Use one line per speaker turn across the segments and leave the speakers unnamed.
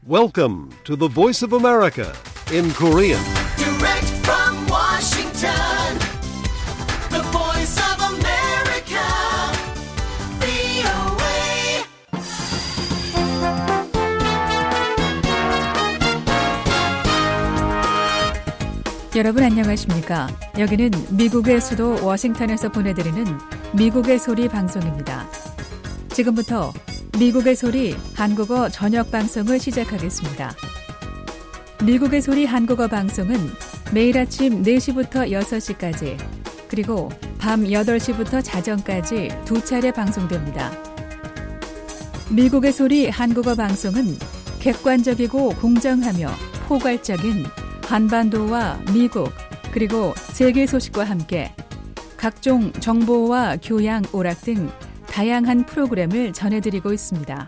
Welcome to the Voice of America in Korean.
Direct from Washington, the Voice of America, VOA.
여러분 안녕하십니까? 여기는 미국의 수도 워싱턴에서 보내드리는 미국의 소리 방송입니다. 지금부터 미국의 소리 한국어 저녁 방송을 시작하겠습니다. 미국의 소리 한국어 방송은 매일 아침 4시부터 6시까지 그리고 밤 8시부터 자정까지 두 차례 방송됩니다. 미국의 소리 한국어 방송은 객관적이고 공정하며 포괄적인 한반도와 미국 그리고 세계 소식과 함께 각종 정보와 교양, 오락 등 다양한 프로그램을 전해드리고 있습니다.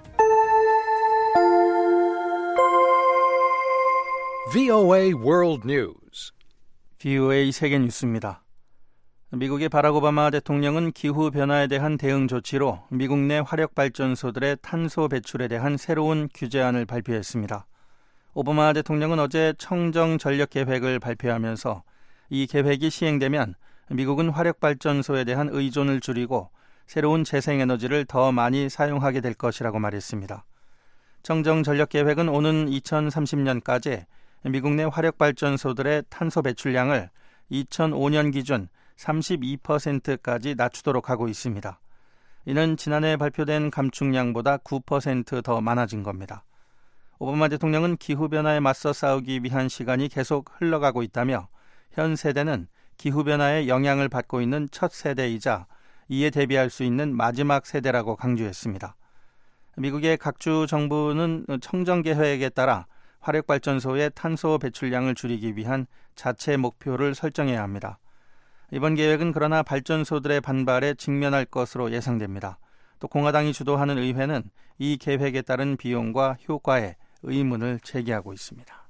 VOA World News.
VOA 세계 뉴스입니다. 미국의 바락 오바마 대통령은 기후변화에 대한 대응 조치로 미국 내 화력발전소들의 탄소 배출에 대한 새로운 규제안을 발표했습니다. 오바마 대통령은 어제 청정 전력 계획을 발표하면서 이 계획이 시행되면 미국은 화력발전소에 대한 의존을 줄이고 새로운 재생에너지를 더 많이 사용하게 될 것이라고 말했습니다. 청정 전력 계획은 오는 2030년까지 미국 내 화력발전소들의 탄소 배출량을 2005년 기준 32%까지 낮추도록 하고 있습니다. 이는 지난해 발표된 감축량보다 9% 더 많아진 겁니다. 오바마 대통령은 기후변화에 맞서 싸우기 위한 시간이 계속 흘러가고 있다며 현 세대는 기후변화에 영향을 받고 있는 첫 세대이자 이에 대비할 수 있는 마지막 세대라고 강조했습니다. 미국의 각주 정부는 청정 계획에 따라 화력발전소의 탄소 배출량을 줄이기 위한 자체 목표를 설정해야 합니다. 이번 계획은 그러나 발전소들의 반발에 직면할 것으로 예상됩니다. 또 공화당이 주도하는 의회는 이 계획에 따른 비용과 효과에 의문을 제기하고 있습니다.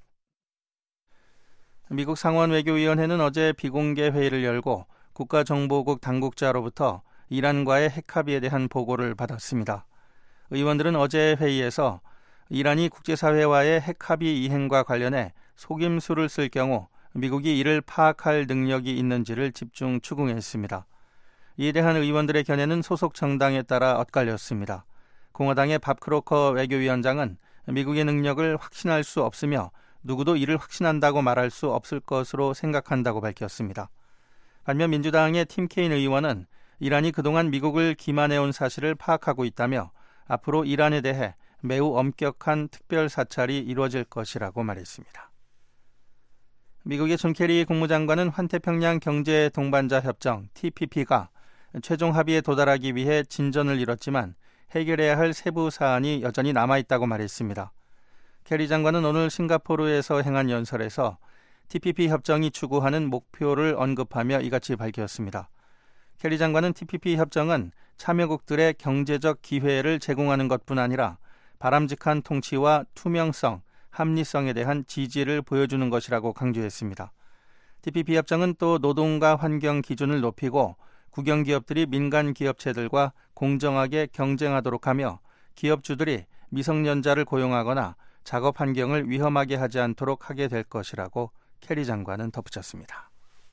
미국 상원 외교위원회는 어제 비공개 회의를 열고 국가정보국 당국자로부터 이란과의 핵합의에 대한 보고를 받았습니다. 의원들은 어제 회의에서 이란이 국제사회와의 핵합의 이행과 관련해 속임수를 쓸 경우 미국이 이를 파악할 능력이 있는지를 집중 추궁했습니다. 이에 대한 의원들의 견해는 소속 정당에 따라 엇갈렸습니다. 공화당의 밥 크로커 외교위원장은 미국의 능력을 확신할 수 없으며 누구도 이를 확신한다고 말할 수 없을 것으로 생각한다고 밝혔습니다. 반면 민주당의 팀 케인 의원은 이란이 그동안 미국을 기만해온 사실을 파악하고 있다며 앞으로 이란에 대해 매우 엄격한 특별 사찰이 이루어질 것이라고 말했습니다. 미국의 존 케리 국무장관은 환태평양 경제 동반자 협정 TPP가 최종 합의에 도달하기 위해 진전을 이뤘지만 해결해야 할 세부 사안이 여전히 남아있다고 말했습니다. 케리 장관은 오늘 싱가포르에서 행한 연설에서 TPP 협정이 추구하는 목표를 언급하며 이같이 밝혔습니다. 케리 장관은 TPP 협정은 참여국들의 경제적 기회를 제공하는 것뿐 아니라 바람직한 통치와 투명성, 합리성에 대한 지지를 보여주는 것이라고 강조했습니다. TPP 협정은 또 노동과 환경 기준을 높이고 국영기업들이 민간 기업체들과 공정하게 경쟁하도록 하며 기업주들이 미성년자를 고용하거나 작업 환경을 위험하게 하지 않도록 하게 될 것이라고 케리 장관은 덧붙였습니다.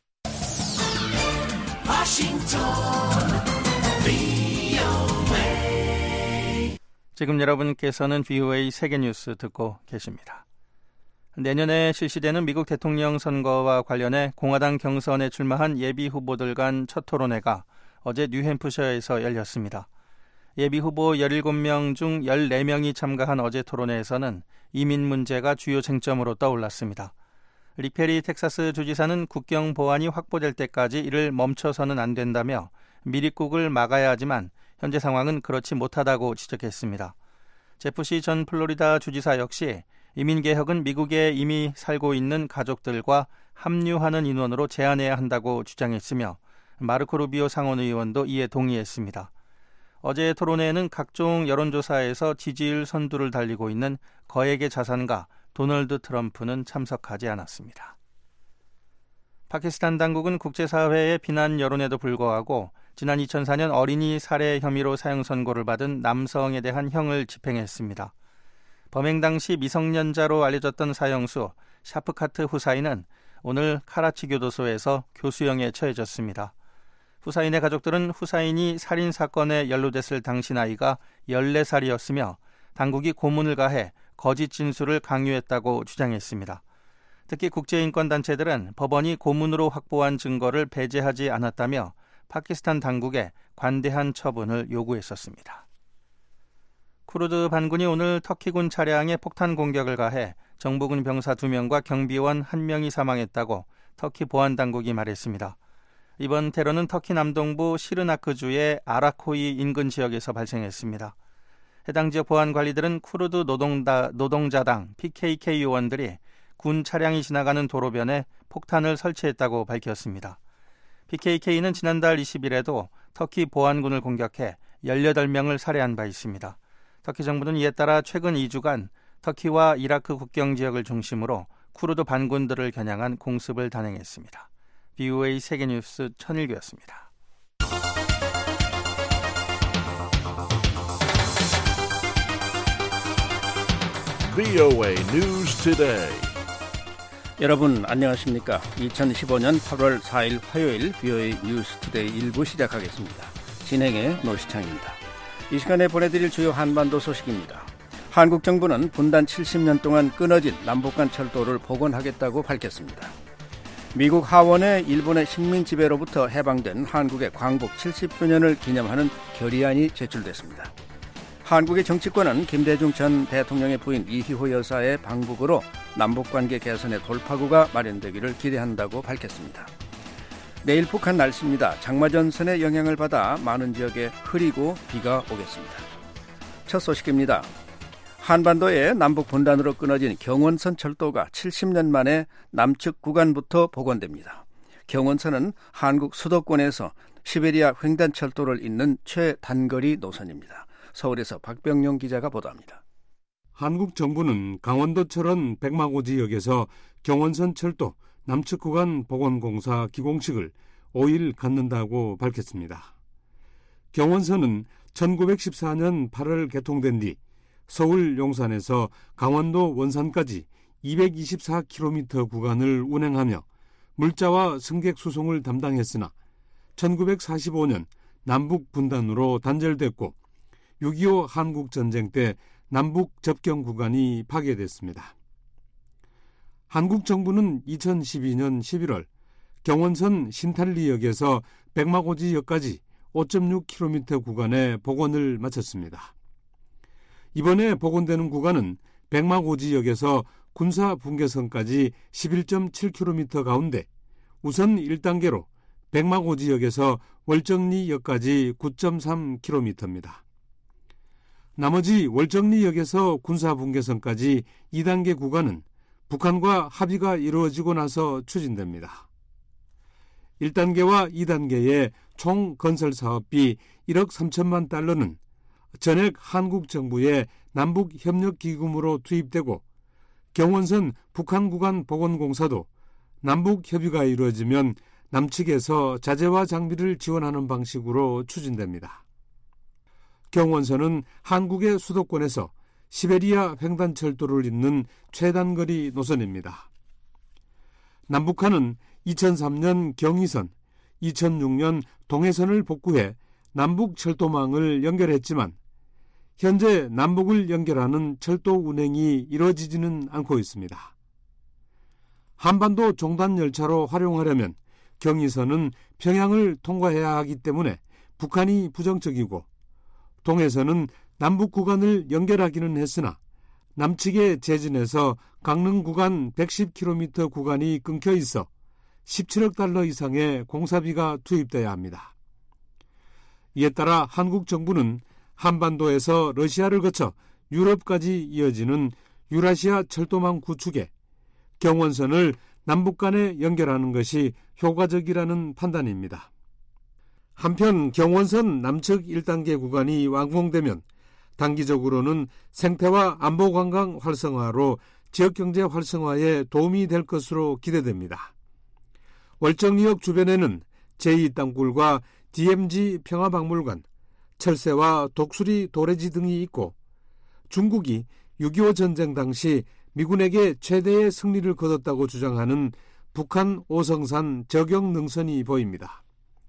지금 여러분께서는 VOA 세계뉴스 듣고 계십니다. 내년에 실시되는 미국 대통령 선거와 관련해 공화당 경선에 출마한 예비 후보들 간 첫 토론회가 어제 뉴햄프셔에서 열렸습니다. 예비 후보 17명 중 14명이 참가한 어제 토론회에서는 이민 문제가 주요 쟁점으로 떠올랐습니다. 릭 페리 텍사스 주지사는 국경 보안이 확보될 때까지 이를 멈춰서는 안 된다며 미립국을 막아야 하지만 현재 상황은 그렇지 못하다고 지적했습니다. 제프 시 전 플로리다 주지사 역시 이민개혁은 미국에 이미 살고 있는 가족들과 합류하는 인원으로 제한해야 한다고 주장했으며 마르코 루비오 상원의원도 이에 동의했습니다. 어제 토론회에는 각종 여론조사에서 지지율 선두를 달리고 있는 거액의 자산가 도널드 트럼프는 참석하지 않았습니다. 파키스탄 당국은 국제사회의 비난 여론에도 불구하고 지난 2004년 어린이 살해 혐의로 사형 선고를 받은 남성에 대한 형을 집행했습니다. 범행 당시 미성년자로 알려졌던 사형수 샤프카트 후사인은 오늘 카라치 교도소에서 교수형에 처해졌습니다. 후사인의 가족들은 후사인이 살인사건에 연루됐을 당시 나이가 14살이었으며 당국이 고문을 가해 거짓 진술을 강요했다고 주장했습니다. 특히 국제인권단체들은 법원이 고문으로 확보한 증거를 배제하지 않았다며 파키스탄 당국에 관대한 처분을 요구했었습니다. 쿠르드 반군이 오늘 터키군 차량에 폭탄 공격을 가해 정부군 병사 2명과 경비원 1명이 사망했다고 터키 보안당국이 말했습니다. 이번 테러는 터키 남동부 시르나크주의 아라코이 인근 지역에서 발생했습니다. 해당 지역 보안관리들은 쿠르드 노동자당 PKK 요원들이 군 차량이 지나가는 도로변에 폭탄을 설치했다고 밝혔습니다. PKK는 지난달 20일에도 터키 보안군을 공격해 18명을 살해한 바 있습니다. 터키 정부는 이에 따라 최근 2주간 터키와 이라크 국경 지역을 중심으로 쿠르드 반군들을 겨냥한 공습을 단행했습니다. VOA 세계뉴스 천일규였습니다.
VOA News Today.
여러분 안녕하십니까? 2015년 8월 4일 화요일 VOA 뉴스 투데이 1부 시작하겠습니다. 진행의 노시창입니다. 이 시간에 보내드릴 주요 한반도 소식입니다. 한국 정부는 분단 70년 동안 끊어진 남북 간 철도를 복원하겠다고 밝혔습니다. 미국 하원에 일본의 식민 지배로부터 해방된 한국의 광복 70주년을 기념하는 결의안이 제출됐습니다. 한국의 정치권은 김대중 전 대통령의 부인 이희호 여사의 방북으로 남북관계 개선의 돌파구가 마련되기를 기대한다고 밝혔습니다. 내일 북한 날씨입니다. 장마전선의 영향을 받아 많은 지역에 흐리고 비가 오겠습니다. 첫 소식입니다. 한반도의 남북 분단으로 끊어진 경원선 철도가 70년 만에 남측 구간부터 복원됩니다. 경원선은 한국 수도권에서 시베리아 횡단철도를 잇는 최단거리 노선입니다. 서울에서 박병용 기자가 보도합니다.
한국 정부는 강원도철원 백마고지역에서 경원선 철도 남측 구간 복원공사 기공식을 5일 갖는다고 밝혔습니다. 경원선은 1914년 8월 개통된 뒤 서울 용산에서 강원도 원산까지 224km 구간을 운행하며 물자와 승객 수송을 담당했으나 1945년 남북 분단으로 단절됐고 6.25 한국전쟁 때 남북 접경 구간이 파괴됐습니다. 한국 정부는 2012년 11월 경원선 신탈리역에서 백마고지역까지 5.6km 구간의 복원을 마쳤습니다. 이번에 복원되는 구간은 백마고지역에서 군사분계선까지 11.7km 가운데 우선 1단계로 백마고지역에서 월정리역까지 9.3km입니다. 나머지 월정리역에서 군사분계선까지 2단계 구간은 북한과 합의가 이루어지고 나서 추진됩니다. 1단계와 2단계의 총 건설 사업비 1억 3천만 달러는 전액 한국 정부의 남북협력기금으로 투입되고 경원선 북한 구간 복원공사도 남북 협의가 이루어지면 남측에서 자재와 장비를 지원하는 방식으로 추진됩니다. 경원선은 한국의 수도권에서 시베리아 횡단철도를 잇는 최단거리 노선입니다. 남북한은 2003년 경의선, 2006년 동해선을 복구해 남북 철도망을 연결했지만 현재 남북을 연결하는 철도 운행이 이루어지지는 않고 있습니다. 한반도 종단 열차로 활용하려면 경의선은 평양을 통과해야 하기 때문에 북한이 부정적이고 동해선은 남북 구간을 연결하기는 했으나 남측의 제진에서 강릉 구간 110km 구간이 끊겨 있어 17억 달러 이상의 공사비가 투입돼야 합니다. 이에 따라 한국 정부는 한반도에서 러시아를 거쳐 유럽까지 이어지는 유라시아 철도망 구축에 경원선을 남북 간에 연결하는 것이 효과적이라는 판단입니다. 한편 경원선 남측 1단계 구간이 완공되면 단기적으로는 생태와 안보관광 활성화로 지역경제 활성화에 도움이 될 것으로 기대됩니다. 월정리역 주변에는 제2땅굴과 DMZ 평화박물관, 철새와 독수리 도래지 등이 있고 중국이 6.25 전쟁 당시 미군에게 최대의 승리를 거뒀다고 주장하는 북한 오성산 저격 능선이 보입니다.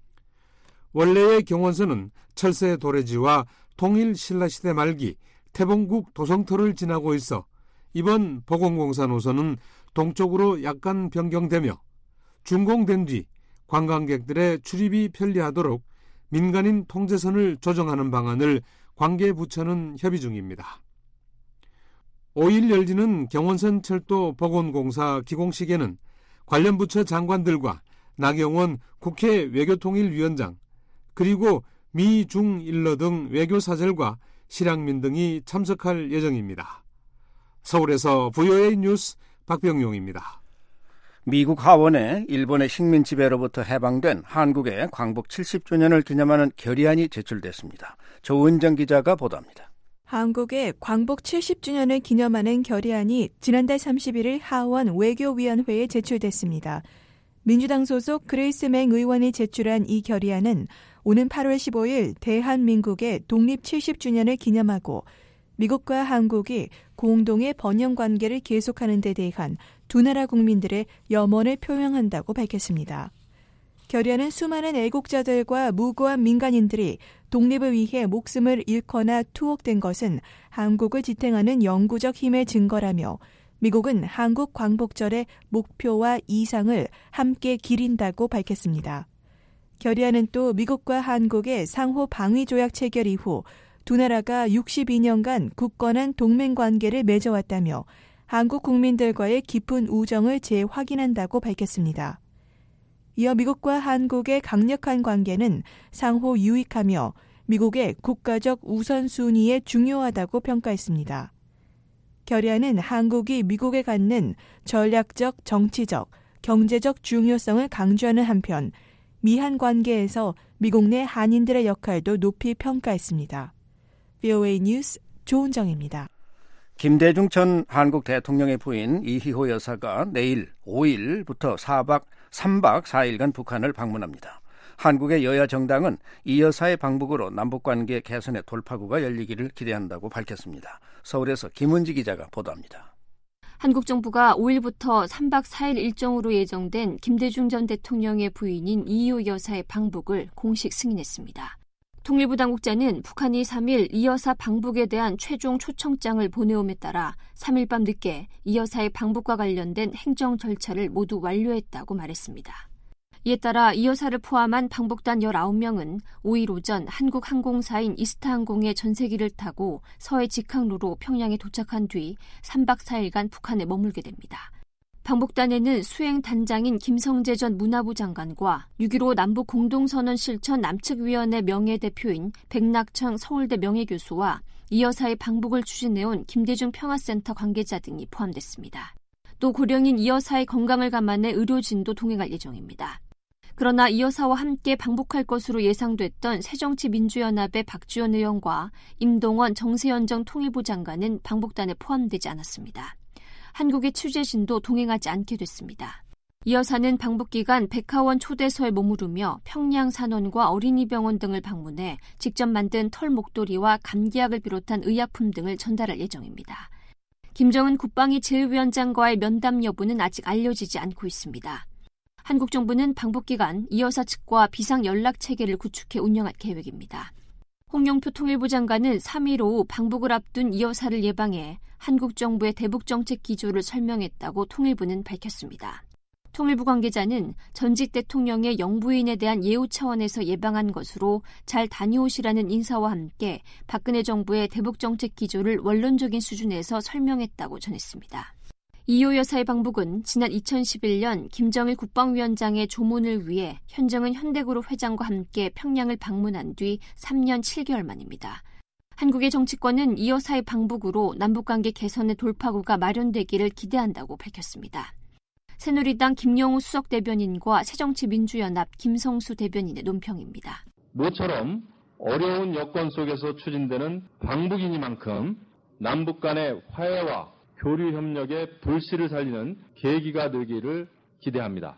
원래의 경원선은 철새 도래지와 통일 신라시대 말기 태봉국 도성터를 지나고 있어 이번 보건공사 노선은 동쪽으로 약간 변경되며 준공된 뒤 관광객들의 출입이 편리하도록 민간인 통제선을 조정하는 방안을 관계부처는 협의 중입니다. 5일 열리는 경원선 철도 복원공사 기공식에는 관련 부처 장관들과 나경원 국회 외교통일위원장 그리고 미, 중, 일러 등 외교사절과 실향민 등이 참석할 예정입니다. 서울에서 VOA 뉴스 박병용입니다.
미국 하원에 일본의 식민 지배로부터 해방된 한국의 광복 70주년을 기념하는 결의안이 제출됐습니다. 조은정 기자가 보도합니다.
한국의 광복 70주년을 기념하는 결의안이 지난달 31일 하원 외교위원회에 제출됐습니다. 민주당 소속 그레이스 맹 의원이 제출한 이 결의안은 오는 8월 15일 대한민국의 독립 70주년을 기념하고 미국과 한국이 공동의 번영 관계를 계속하는 데 대한 두 나라 국민들의 염원을 표명한다고 밝혔습니다. 결의안은 수많은 애국자들과 무고한 민간인들이 독립을 위해 목숨을 잃거나 투옥된 것은 한국을 지탱하는 영구적 힘의 증거라며 미국은 한국 광복절의 목표와 이상을 함께 기린다고 밝혔습니다. 결의안은 또 미국과 한국의 상호 방위 조약 체결 이후 두 나라가 62년간 굳건한 동맹 관계를 맺어왔다며 한국 국민들과의 깊은 우정을 재확인한다고 밝혔습니다. 이어 미국과 한국의 강력한 관계는 상호 유익하며 미국의 국가적 우선순위에 중요하다고 평가했습니다. 결의안은 한국이 미국에 갖는 전략적, 정치적, 경제적 중요성을 강조하는 한편 미한 관계에서 미국 내 한인들의 역할도 높이 평가했습니다. VOA 뉴스 조은정입니다.
김대중 전 한국 대통령의 부인 이희호 여사가 내일 5일부터 3박 4일간 북한을 방문합니다. 한국의 여야 정당은 이 여사의 방북으로 남북관계 개선의 돌파구가 열리기를 기대한다고 밝혔습니다. 서울에서 김은지 기자가 보도합니다.
한국 정부가 5일부터 3박 4일 일정으로 예정된 김대중 전 대통령의 부인인 이희호 여사의 방북을 공식 승인했습니다. 통일부 당국자는 북한이 3일 이 여사 방북에 대한 최종 초청장을 보내옴에 따라 3일 밤 늦게 이 여사의 방북과 관련된 행정 절차를 모두 완료했다고 말했습니다. 이에 따라 이 여사를 포함한 방북단 19명은 5일 오전 한국 항공사인 이스타항공의 전세기를 타고 서해 직항로로 평양에 도착한 뒤 3박 4일간 북한에 머물게 됩니다. 방북단에는 수행단장인 김성재 전 문화부 장관과 6.15 남북 공동선언 실천 남측위원회 명예대표인 백낙청 서울대 명예교수와 이 여사의 방북을 추진해온 김대중 평화센터 관계자 등이 포함됐습니다. 또 고령인 이 여사의 건강을 감안해 의료진도 동행할 예정입니다. 그러나 이 여사와 함께 방북할 것으로 예상됐던 새정치민주연합의 박지원 의원과 임동원 정세현정 통일부 장관은 방북단에 포함되지 않았습니다. 한국의 취재진도 동행하지 않게 됐습니다. 이 여사는 방북 기간 백화원 초대소에 머무르며 평양 산원과 어린이병원 등을 방문해 직접 만든 털 목도리와 감기약을 비롯한 의약품 등을 전달할 예정입니다. 김정은 국방위 제1위원장과의 면담 여부는 아직 알려지지 않고 있습니다. 한국 정부는 방북 기간 이 여사 측과 비상 연락 체계를 구축해 운영할 계획입니다. 홍영표 통일부 장관은 3일 오후 방북을 앞둔 이 여사를 예방해 한국 정부의 대북 정책 기조를 설명했다고 통일부는 밝혔습니다. 통일부 관계자는 전직 대통령의 영부인에 대한 예우 차원에서 예방한 것으로 잘 다녀오시라는 인사와 함께 박근혜 정부의 대북 정책 기조를 원론적인 수준에서 설명했다고 전했습니다. 이희호 여사의 방북은 지난 2011년 김정일 국방위원장의 조문을 위해 현정은 현대그룹 회장과 함께 평양을 방문한 뒤 3년 7개월 만입니다. 한국의 정치권은 이 여사의 방북으로 남북관계 개선의 돌파구가 마련되기를 기대한다고 밝혔습니다. 새누리당 김영우 수석대변인과 새정치민주연합 김성수 대변인의 논평입니다.
모처럼 어려운 여건 속에서 추진되는 방북이니만큼 남북 간의 화해와 교류 협력의 불씨를 살리는 계기가 되기를 기대합니다.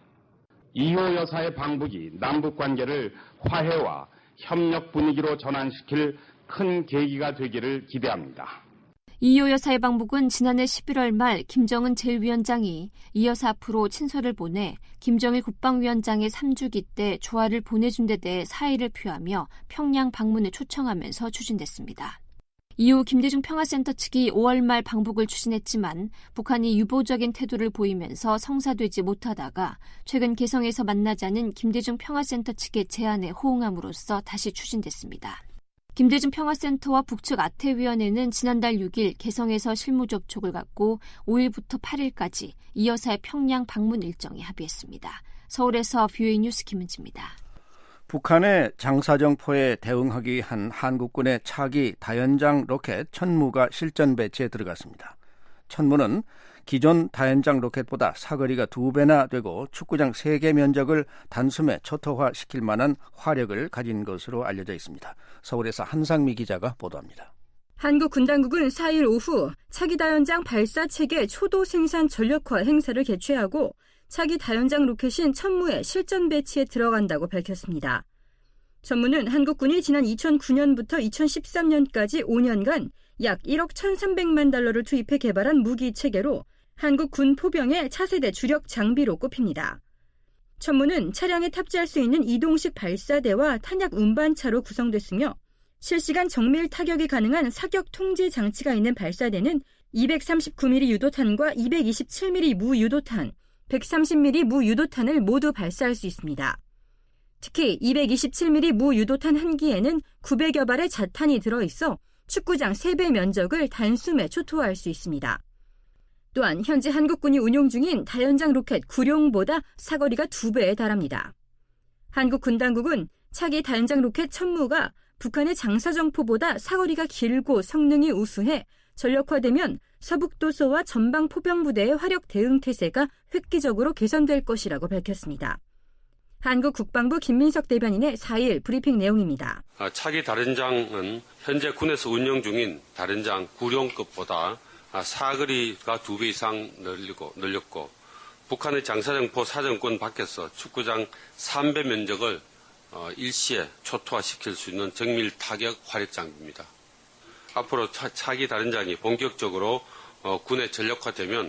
이희호 여사의 방북이 남북 관계를 화해와 협력 분위기로 전환시킬 큰 계기가 되기를 기대합니다.
이효 여사의 방북은 지난해 11월 말 김정은 제1위원장이 이 여사 앞으로 친서를 보내 김정일 국방위원장의 3주기 때 조화를 보내준 데 대해 사의를 표하며 평양 방문을 초청하면서 추진됐습니다. 이후 김대중 평화센터 측이 5월 말 방북을 추진했지만 북한이 유보적인 태도를 보이면서 성사되지 못하다가 최근 개성에서 만나자는 김대중 평화센터 측의 제안에 호응함으로써 다시 추진됐습니다. 김대중 평화센터와 북측 아태위원회는 지난달 6일 개성에서 실무 접촉을 갖고 5일부터 8일까지 이 여사의 평양 방문 일정에 합의했습니다. 서울에서 VOA 뉴스 김은지입니다.
북한의 장사정포에 대응하기 위한 한국군의 차기 다연장 로켓 천무가 실전 배치에 들어갔습니다. 천무는 기존 다연장 로켓보다 사거리가 2배나 되고 축구장 3개 면적을 단숨에 초토화시킬 만한 화력을 가진 것으로 알려져 있습니다. 서울에서 한상미 기자가 보도합니다.
한국 군당국은 4일 오후 차기 다연장 발사 체계 초도 생산 전력화 행사를 개최하고 차기 다연장 로켓인 천무의 실전 배치에 들어간다고 밝혔습니다. 천무는 한국군이 지난 2009년부터 2013년까지 5년간 약 1억 1,300만 달러를 투입해 개발한 무기 체계로 한국 군 포병의 차세대 주력 장비로 꼽힙니다. 천무는 차량에 탑재할 수 있는 이동식 발사대와 탄약 운반차로 구성됐으며 실시간 정밀 타격이 가능한 사격 통제 장치가 있는 발사대는 239mm 유도탄과 227mm 무유도탄, 130mm 무유도탄을 모두 발사할 수 있습니다. 특히 227mm 무유도탄 한 기에는 900여 발의 자탄이 들어있어 축구장 3배 면적을 단숨에 초토화할 수 있습니다. 또한 현재 한국군이 운용 중인 다연장 로켓 구룡보다 사거리가 2배에 달합니다. 한국 군당국은 차기 다연장 로켓 천무가 북한의 장사정포보다 사거리가 길고 성능이 우수해 전력화되면 서북도서와 전방포병부대의 화력 대응 태세가 획기적으로 개선될 것이라고 밝혔습니다. 한국 국방부 김민석 대변인의 4일 브리핑 내용입니다.
차기 다연장은 현재 군에서 운영 중인 다연장 구룡급보다 사거리가 2배 이상 늘렸고 북한의 장사정포 사정권 밖에서 축구장 3배 면적을 일시에 초토화시킬 수 있는 정밀 타격 화력 장비입니다. 앞으로 차기 다연장이 본격적으로 군에 전력화되면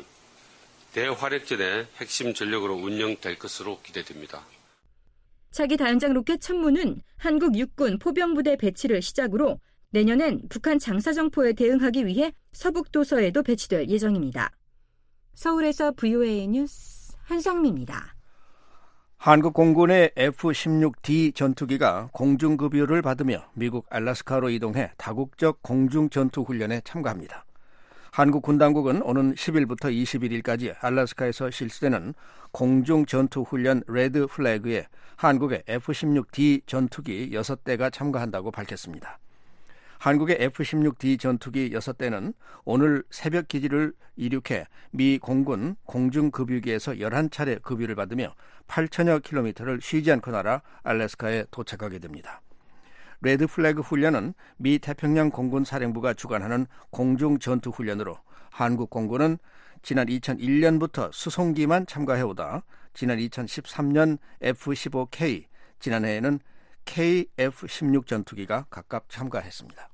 대화력전의 핵심 전력으로 운영될 것으로 기대됩니다.
차기 다연장 로켓 천무는 한국 육군 포병부대 배치를 시작으로 내년엔 북한 장사정포에 대응하기 위해 서북도서에도 배치될 예정입니다. 서울에서 VOA 뉴스 한상미입니다.
한국 공군의 F-16D 전투기가 공중급유를 받으며 미국 알래스카로 이동해 다국적 공중전투훈련에 참가합니다. 한국 군당국은 오는 10일부터 21일까지 알래스카에서 실시되는 공중전투훈련 레드 플래그에 한국의 F-16D 전투기 6대가 참가한다고 밝혔습니다. 한국의 F-16D 전투기 6대는 오늘 새벽 기지를 이륙해 미 공군 공중급유기에서 11차례 급유를 받으며 8천여 킬로미터를 쉬지 않고 날아 알래스카에 도착하게 됩니다. 레드 플래그 훈련은 미 태평양 공군 사령부가 주관하는 공중전투훈련으로 한국 공군은 지난 2001년부터 수송기만 참가해오다 지난 2013년 F-15K, 지난해에는 KF-16 전투기가 각각 참가했습니다.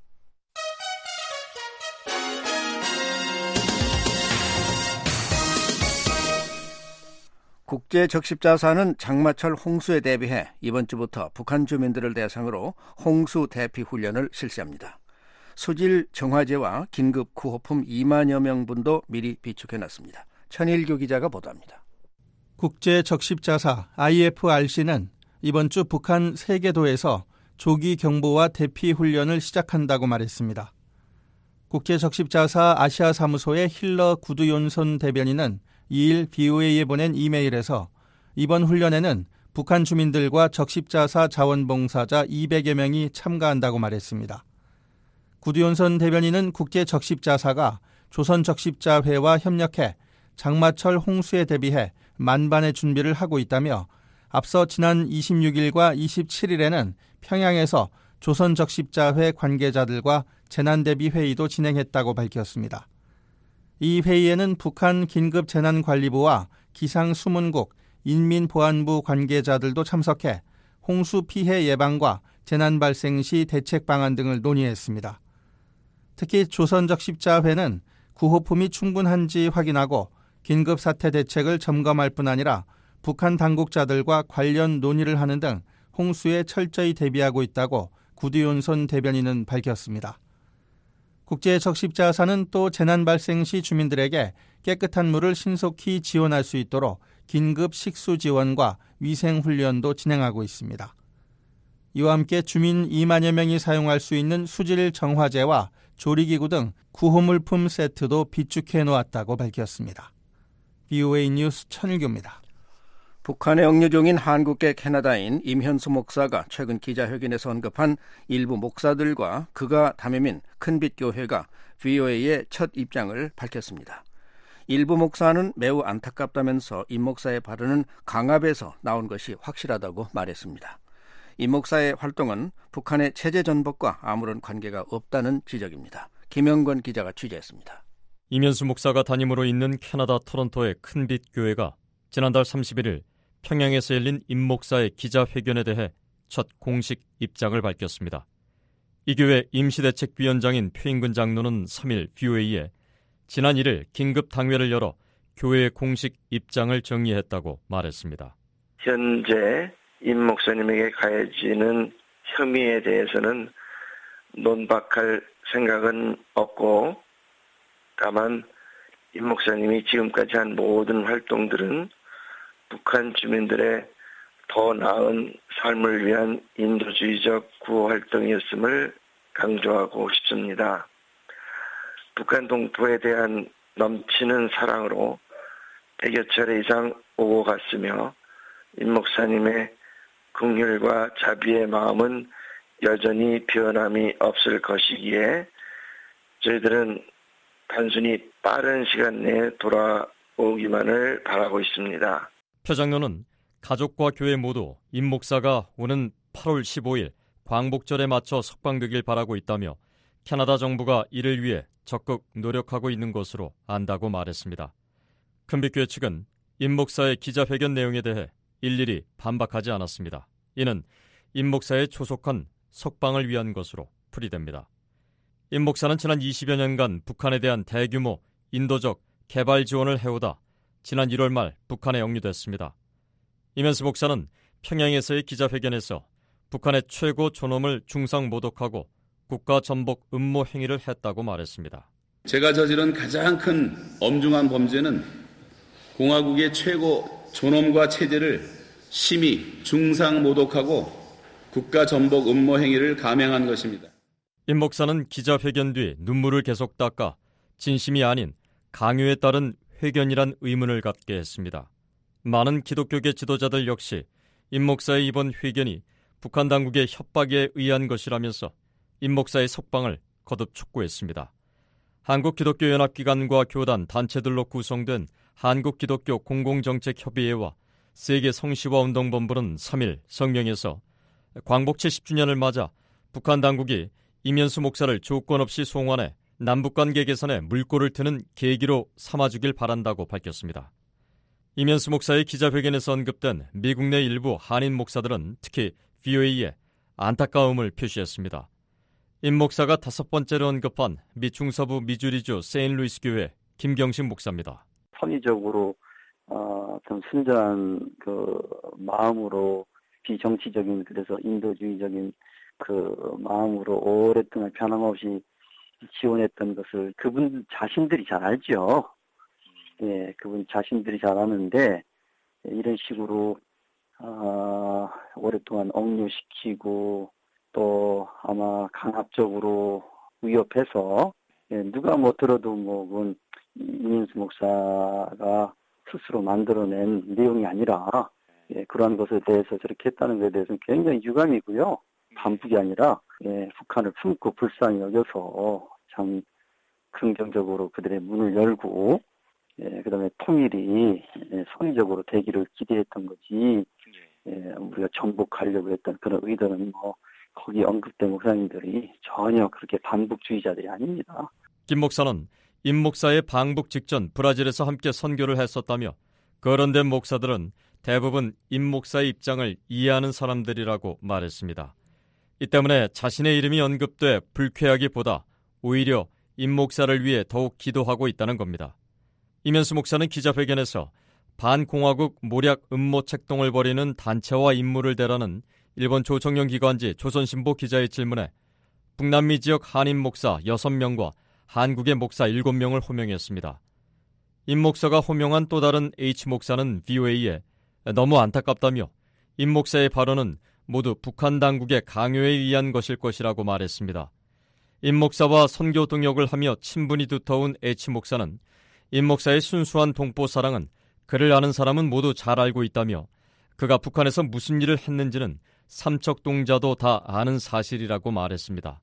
국제적십자사는 장마철 홍수에 대비해 이번 주부터 북한 주민들을 대상으로 홍수 대피 훈련을 실시합니다. 수질 정화제와 긴급 구호품 2만여 명분도 미리 비축해놨습니다. 천일교 기자가 보도합니다.
국제적십자사 IFRC는 이번 주 북한 3개 조기 경보와 대피 훈련을 시작한다고 말했습니다. 국제적십자사 아시아 사무소의 힐러 구두욘손 대변인은 2일 BOA에 보낸 이메일에서 이번 훈련에는 북한 주민들과 적십자사 자원봉사자 200여 명이 참가한다고 말했습니다. 구두욘손 대변인은 국제적십자사가 조선적십자회와 협력해 장마철 홍수에 대비해 만반의 준비를 하고 있다며 앞서 지난 26일과 27일에는 평양에서 조선적십자회 관계자들과 재난대비 회의도 진행했다고 밝혔습니다. 이 회의에는 북한 긴급재난관리부와 기상수문국, 인민보안부 관계자들도 참석해 홍수 피해 예방과 재난 발생 시 대책 방안 등을 논의했습니다. 특히 조선적 십자회는 구호품이 충분한지 확인하고 긴급 사태 대책을 점검할 뿐 아니라 북한 당국자들과 관련 논의를 하는 등 홍수에 철저히 대비하고 있다고 구두윤손 대변인은 밝혔습니다. 국제적십자사는 또 재난 발생 시 주민들에게 깨끗한 물을 신속히 지원할 수 있도록 긴급 식수 지원과 위생 훈련도 진행하고 있습니다. 이와 함께 주민 2만여 명이 사용할 수 있는 수질 정화제와 조리기구 등 구호물품 세트도 비축해 놓았다고 밝혔습니다. VOA 뉴스 천일규입니다.
북한의 억류 중인 한국계 캐나다인 임현수 목사가 최근 기자회견에서 언급한 일부 목사들과 그가 담임인 큰빛교회가 VOA의 첫 입장을 밝혔습니다. 일부 목사는 매우 안타깝다면서 임 목사의 발언은 강압에서 나온 것이 확실하다고 말했습니다. 임 목사의 활동은 북한의 체제 전복과 아무런 관계가 없다는 지적입니다. 김영권 기자가 취재했습니다.
임현수 목사가 담임으로 있는 캐나다 토론토의 큰빛교회가 지난달 31일 평양에서 열린 임 목사의 기자회견에 대해 첫 공식 입장을 밝혔습니다. 이 교회 임시대책위원장인 표인근 장로는 3일 VOA에 지난 1일 긴급 당회를 열어 교회의 공식 입장을 정리했다고 말했습니다.
현재 임 목사님에게 가해지는 혐의에 대해서는 논박할 생각은 없고, 다만 임 목사님이 지금까지 한 모든 활동들은 북한 주민들의 더 나은 삶을 위한 인도주의적 구호 활동이었음을 강조하고 싶습니다. 북한 동포에 대한 넘치는 사랑으로 100여 차례 이상 오고 갔으며 임 목사님의 긍휼과 자비의 마음은 여전히 변함이 없을 것이기에 저희들은 단순히 빠른 시간 내에 돌아오기만을 바라고 있습니다.
표 장로는 가족과 교회 모두 임 목사가 오는 8월 15일 광복절에 맞춰 석방되길 바라고 있다며 캐나다 정부가 이를 위해 적극 노력하고 있는 것으로 안다고 말했습니다. 큰빛교회 측은 임 목사의 기자회견 내용에 대해 일일이 반박하지 않았습니다. 이는 임 목사의 조속한 석방을 위한 것으로 풀이됩니다. 임 목사는 지난 20여 년간 북한에 대한 대규모 인도적 개발 지원을 해오다 지난 1월 말 북한에 억류됐습니다. 임현수 목사는 평양에서의 기자회견에서 북한의 최고 존엄을 중상 모독하고 국가 전복 음모 행위를 했다고 말했습니다.
제가 저지른 가장 큰 엄중한 범죄는 공화국의 최고 존엄과 체제를 심히 중상 모독하고 국가 전복 음모 행위를 감행한 것입니다.
임 목사는 기자회견 뒤 눈물을 계속 닦아 진심이 아닌 강요에 따른 회견이란 의문을 갖게 했습니다. 많은 기독교계 지도자들 역시 임 목사의 이번 회견이 북한 당국의 협박에 의한 것이라면서 임 목사의 석방을 거듭 촉구했습니다. 한국기독교연합기관과 교단, 단체들로 구성된 한국기독교 공공정책협의회와 세계성시화운동본부는 3일 성명에서 광복 70주년을 맞아 북한 당국이 임현수 목사를 조건 없이 송환해 남북관계 개선에 물꼬를 트는 계기로 삼아주길 바란다고 밝혔습니다. 임현수 목사의 기자회견에서 언급된 미국 내 일부 한인 목사들은 특히 VOA에 안타까움을 표시했습니다. 임 목사가 5번째로 언급한 미 중서부 미주리주 세인루이스 교회 김경식 목사입니다.
선의적으로 좀 순전한 그 마음으로 비정치적인 그래서 인도주의적인 그 마음으로 오랫동안 변함없이 지원했던 것을 그분 자신들이 잘 알죠. 예, 그분 자신들이 잘 아는데 이런 식으로 오랫동안 억류시키고 또 아마 강압적으로 위협해서 누가 뭐 들어도 뭐 그건 임현수 목사가 스스로 만들어낸 내용이 아니라 그러한 것에 대해서 저렇게 했다는 것에 대해서는 굉장히 유감이고요. 반북이 아니라 북한을 품고 불쌍히 여겨서 참 긍정적으로 그들의 문을 열고 그다음에 통일이 선의적으로 되기를 기대했던 거지 우리가 정복하려고 했던 그런 의도는 뭐 거기 언급된 목사님들이 전혀 그렇게 반북주의자들이 아닙니다.
김 목사는 임 목사의 방북 직전 브라질에서 함께 선교를 했었다며 거론된 목사들은 대부분 임 목사의 입장을 이해하는 사람들이라고 말했습니다. 이 때문에 자신의 이름이 언급돼 불쾌하기보다 오히려 임 목사를 위해 더욱 기도하고 있다는 겁니다. 이면수 목사는 기자회견에서 반공화국 모략 음모 책동을 벌이는 단체와 인물을 대라는 일본 조정영 기관지 조선신보 기자의 질문에 북남미 지역 한인 목사 6명과 한국의 목사 7명을 호명했습니다. 임 목사가 호명한 또 다른 H 목사는 VOA에 너무 안타깝다며 임 목사의 발언은 모두 북한 당국의 강요에 의한 것일 것이라고 말했습니다. 임 목사와 선교 동역을 하며 친분이 두터운 H 목사는 임 목사의 순수한 동포 사랑은 그를 아는 사람은 모두 잘 알고 있다며 그가 북한에서 무슨 일을 했는지는 삼척동자도 다 아는 사실이라고 말했습니다.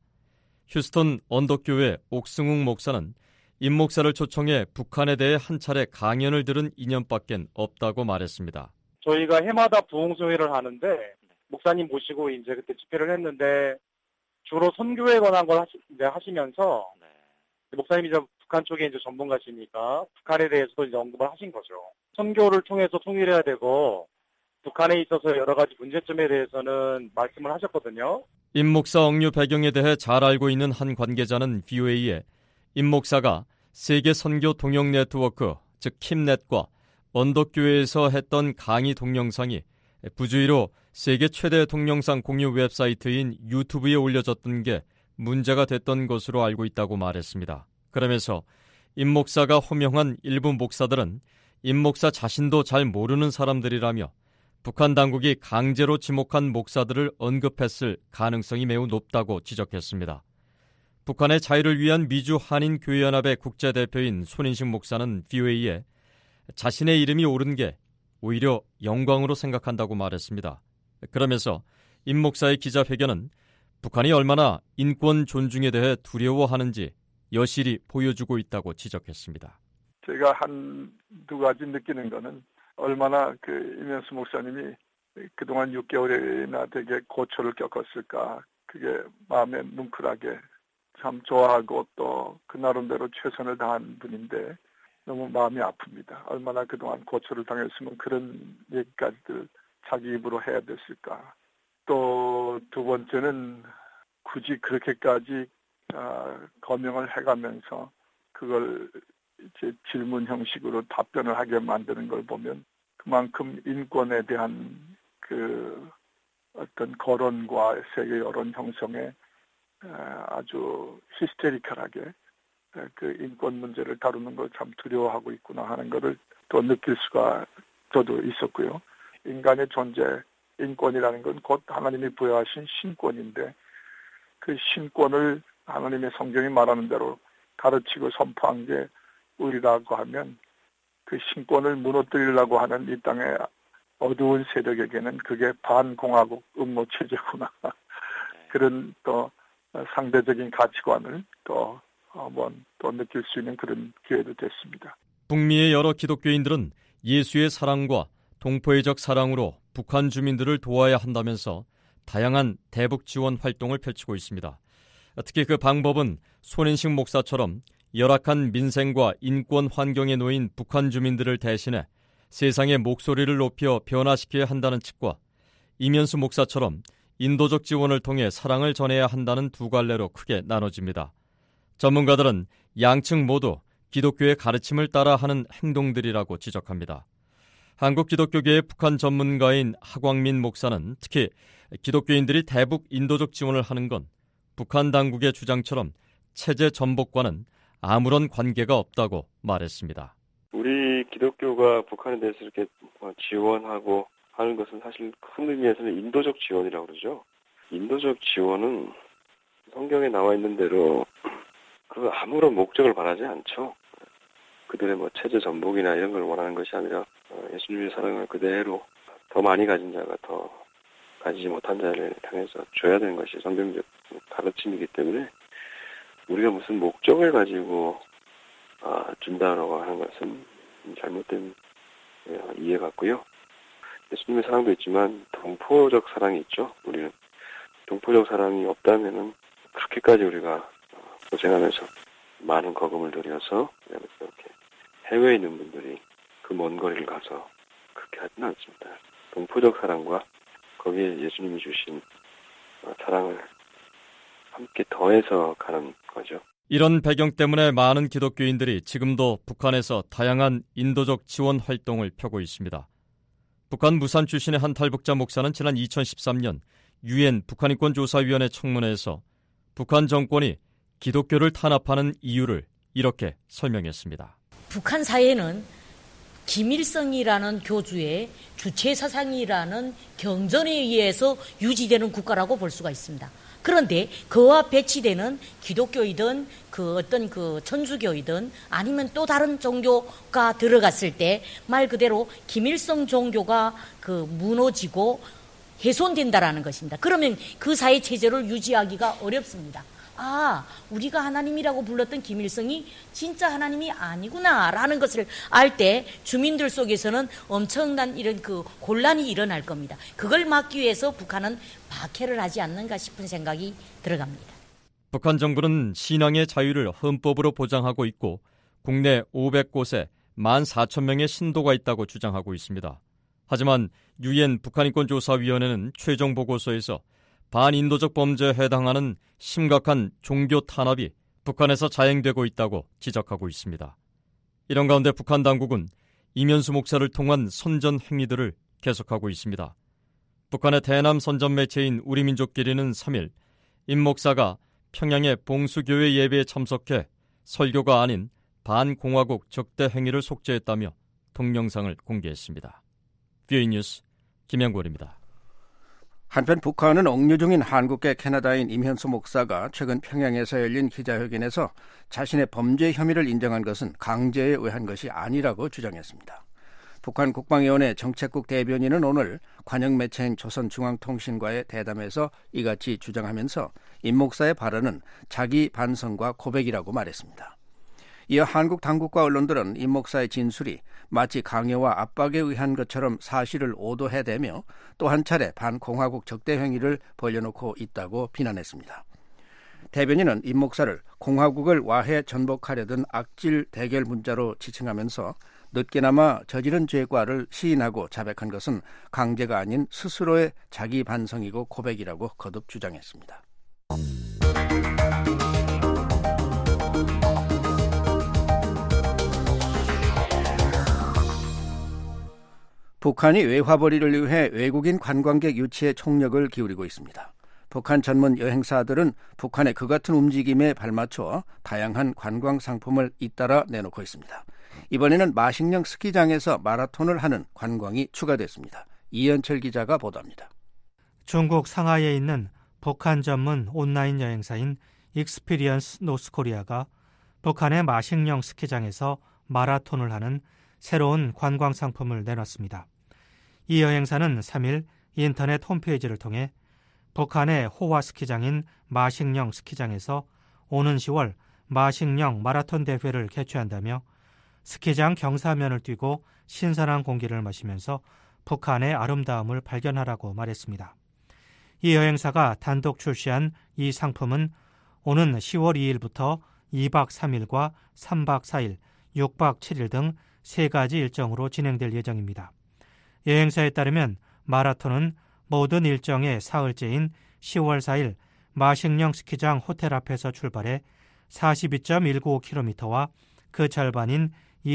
휴스턴 언덕교회 옥승웅 목사는 임 목사를 초청해 북한에 대해 한 차례 강연을 들은 인연밖엔 없다고 말했습니다.
저희가 해마다 부흥소회를 하는데 목사님 모시고 이제 그때 집회를 했는데 주로 선교에 관한 걸 하시면서 목사님이 이제 북한 쪽에 이제 전문가시니까 북한에 대해서도 이제 언급을 하신 거죠. 선교를 통해서 통일해야 되고 북한에 있어서 여러 가지 문제점에 대해서는 말씀을 하셨거든요.
임 목사 억류 배경에 대해 잘 알고 있는 한 관계자는 VOA에 임 목사가 세계 선교 동역 네트워크 즉 킴넷과 언덕교회에서 했던 강의 동영상이 부주의로 세계 최대 동영상 공유 웹사이트인 유튜브에 올려졌던 게 문제가 됐던 것으로 알고 있다고 말했습니다. 그러면서 임 목사가 호명한 일부 목사들은 임 목사 자신도 잘 모르는 사람들이라며 북한 당국이 강제로 지목한 목사들을 언급했을 가능성이 매우 높다고 지적했습니다. 북한의 자유를 위한 미주 한인교회연합의 국제대표인 손인식 목사는 VOA에 자신의 이름이 오른 게 오히려 영광으로 생각한다고 말했습니다. 그러면서 임 목사의 기자회견은 북한이 얼마나 인권 존중에 대해 두려워하는지 여실히 보여주고 있다고 지적했습니다.
제가 한두 가지 느끼는 거는 얼마나 이면수 목사님이 그동안 6개월이나 되게 고초를 겪었을까. 그게 마음에 뭉클하게 참 좋아하고 또 그 나름대로 최선을 다한 분인데 너무 마음이 아픕니다. 얼마나 그동안 고초를 당했으면 그런 얘기까지들 자기 입으로 해야 됐을까. 또 두 번째는 굳이 그렇게까지 거명을 해가면서 그걸 이제 질문 형식으로 답변을 하게 만드는 걸 보면 그만큼 인권에 대한 그 어떤 거론과 세계 여론 형성에 아주 히스테리컬하게 그 인권 문제를 다루는 걸 참 두려워하고 있구나 하는 것을 또 느낄 수가 저도 있었고요. 인간의 존재, 인권이라는 건 곧 하나님이 부여하신 신권인데 그 신권을 하나님의 성경이 말하는 대로 가르치고 선포한 게 우리라고 하면 그 신권을 무너뜨리려고 하는 이 땅의 어두운 세력에게는 그게 반공화국 음모 체제구나. 그런 또 상대적인 가치관을 또 한번 또 느낄 수 있는 그런 기회도 됐습니다.
북미의 여러 기독교인들은 예수의 사랑과 동포애적 사랑으로 북한 주민들을 도와야 한다면서 다양한 대북 지원 활동을 펼치고 있습니다. 특히 그 방법은 손인식 목사처럼 열악한 민생과 인권 환경에 놓인 북한 주민들을 대신해 세상의 목소리를 높여 변화시켜야 한다는 측과 이면수 목사처럼 인도적 지원을 통해 사랑을 전해야 한다는 두 갈래로 크게 나눠집니다. 전문가들은 양측 모두 기독교의 가르침을 따라하는 행동들이라고 지적합니다. 한국기독교계의 북한 전문가인 하광민 목사는 특히 기독교인들이 대북 인도적 지원을 하는 건 북한 당국의 주장처럼 체제 전복과는 아무런 관계가 없다고 말했습니다.
우리 기독교가 북한에 대해서 이렇게 지원하고 하는 것은 사실 큰 의미에서는 인도적 지원이라고 그러죠. 인도적 지원은 성경에 나와 있는 대로 그 아무런 목적을 바라지 않죠. 그들의 체제 전복이나 이런 걸 원하는 것이 아니라 예수님의 사랑을 그대로 더 많이 가진 자가 더 가지지 못한 자를 향해서 줘야 되는 것이 성경적 가르침이기 때문에 우리가 무슨 목적을 가지고 준다라고 하는 것은 잘못된 이해 같고요. 예수님의 사랑도 있지만 동포적 사랑이 있죠. 우리는 동포적 사랑이 없다면은 그렇게까지 우리가 고생하면서 많은 거금을 들여서 이렇게 해외에 있는 분들이 그 먼 거리를 가서 그렇게 하지는 않습니다. 동포적 사랑과 거기에 예수님이 주신 사랑을 함께 더해서 가는 거죠.
이런 배경 때문에 많은 기독교인들이 지금도 북한에서 다양한 인도적 지원 활동을 펴고 있습니다. 북한 무산 출신의 한 탈북자 목사는 지난 2013년 UN 북한인권조사위원회 청문회에서 북한 정권이 기독교를 탄압하는 이유를 이렇게 설명했습니다.
북한 사회는 김일성이라는 교주의 주체 사상이라는 경전에 의해서 유지되는 국가라고 볼 수가 있습니다. 그런데 그와 배치되는 기독교이든 어떤 천주교이든 아니면 또 다른 종교가 들어갔을 때 말 그대로 김일성 종교가 무너지고 훼손된다라는 것입니다. 그러면 그 사회 체제를 유지하기가 어렵습니다. 우리가 하나님이라고 불렀던 김일성이 진짜 하나님이 아니구나라는 것을 알 때 주민들 속에서는 엄청난 이런 곤란이 일어날 겁니다. 그걸 막기 위해서 북한은 박해를 하지 않는가 싶은 생각이 들어갑니다.
북한 정부는 신앙의 자유를 헌법으로 보장하고 있고 국내 500곳에 14,000명의 신도가 있다고 주장하고 있습니다. 하지만 UN 북한인권조사위원회는 최종 보고서에서 반인도적 범죄에 해당하는 심각한 종교 탄압이 북한에서 자행되고 있다고 지적하고 있습니다. 이런 가운데 북한 당국은 이면수 목사를 통한 선전 행위들을 계속하고 있습니다. 북한의 대남 선전 매체인 우리민족끼리는 3일 임 목사가 평양의 봉수교회 예배에 참석해 설교가 아닌 반공화국 적대 행위를 속죄했다며 동영상을 공개했습니다. 뷰이 뉴스 김영걸입니다.
한편 북한은 억류 중인 한국계 캐나다인 임현수 목사가 최근 평양에서 열린 기자회견에서 자신의 범죄 혐의를 인정한 것은 강제에 의한 것이 아니라고 주장했습니다. 북한 국방위원회 정책국 대변인은 오늘 관영 매체인 조선중앙통신과의 대담에서 이같이 주장하면서 임 목사의 발언은 자기 반성과 고백이라고 말했습니다. 이어 한국 당국과 언론들은 임 목사의 진술이 마치 강요와 압박에 의한 것처럼 사실을 오도해대며 또 한 차례 반공화국 적대 행위를 벌여놓고 있다고 비난했습니다. 대변인은 임 목사를 공화국을 와해 전복하려던 악질 대결 문자로 지칭하면서 늦게나마 저지른 죄과를 시인하고 자백한 것은 강제가 아닌 스스로의 자기 반성이고 고백이라고 거듭 주장했습니다. 북한이 외화벌이를 위해 외국인 관광객 유치에 총력을 기울이고 있습니다. 북한 전문 여행사들은 북한의 그 같은 움직임에 발맞춰 다양한 관광 상품을 잇따라 내놓고 있습니다. 이번에는 마식령 스키장에서 마라톤을 하는 관광이 추가됐습니다. 이현철 기자가 보도합니다.
중국 상하이에 있는 북한 전문 온라인 여행사인 익스피리언스 노스코리아가 북한의 마식령 스키장에서 마라톤을 하는 새로운 관광 상품을 내놨습니다. 이 여행사는 3일 인터넷 홈페이지를 통해 북한의 호화 스키장인 마식령 스키장에서 오는 10월 마식령 마라톤 대회를 개최한다며 스키장 경사면을 뛰고 신선한 공기를 마시면서 북한의 아름다움을 발견하라고 말했습니다. 이 여행사가 단독 출시한 이 상품은 오는 10월 2일부터 2박 3일과 3박 4일, 6박 7일 등 3가지 일정으로 진행될 예정입니다. 여행사에 따르면 마라톤은 모든 일정의 사흘째인 10월 4일 마식령 스키장 호텔 앞에서 출발해 42.195km와 그 절반인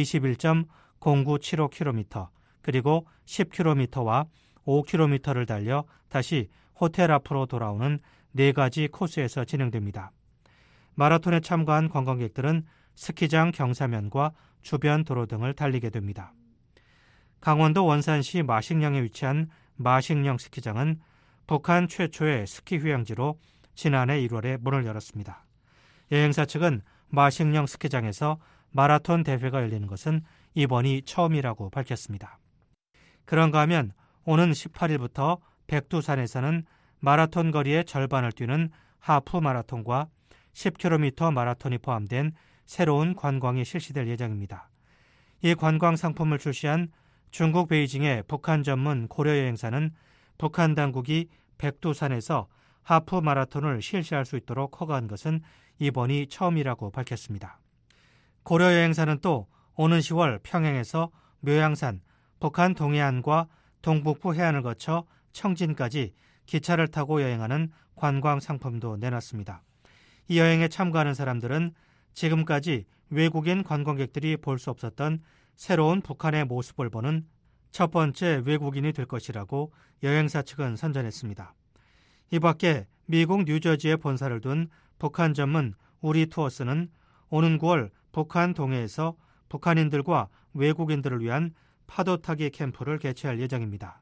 21.0975km 그리고 10km와 5km를 달려 다시 호텔 앞으로 돌아오는 4가지 코스에서 진행됩니다. 마라톤에 참가한 관광객들은 스키장 경사면과 주변 도로 등을 달리게 됩니다. 강원도 원산시 마식령에 위치한 마식령 스키장은 북한 최초의 스키 휴양지로 지난해 1월에 문을 열었습니다. 여행사 측은 마식령 스키장에서 마라톤 대회가 열리는 것은 이번이 처음이라고 밝혔습니다. 그런가 하면 오는 18일부터 백두산에서는 마라톤 거리의 절반을 뛰는 하프 마라톤과 10km 마라톤이 포함된 새로운 관광이 실시될 예정입니다. 이 관광 상품을 출시한 중국 베이징의 북한 전문 고려 여행사는 북한 당국이 백두산에서 하프 마라톤을 실시할 수 있도록 허가한 것은 이번이 처음이라고 밝혔습니다. 고려 여행사는 또 오는 10월 평양에서 묘양산, 북한 동해안과 동북부 해안을 거쳐 청진까지 기차를 타고 여행하는 관광 상품도 내놨습니다. 이 여행에 참가하는 사람들은 지금까지 외국인 관광객들이 볼 수 없었던 새로운 북한의 모습을 보는 첫 번째 외국인이 될 것이라고 여행사 측은 선전했습니다. 이 밖에 미국 뉴저지에 본사를 둔 북한 전문 우리투어스는 오는 9월 북한 동해에서 북한인들과 외국인들을 위한 파도타기 캠프를 개최할 예정입니다.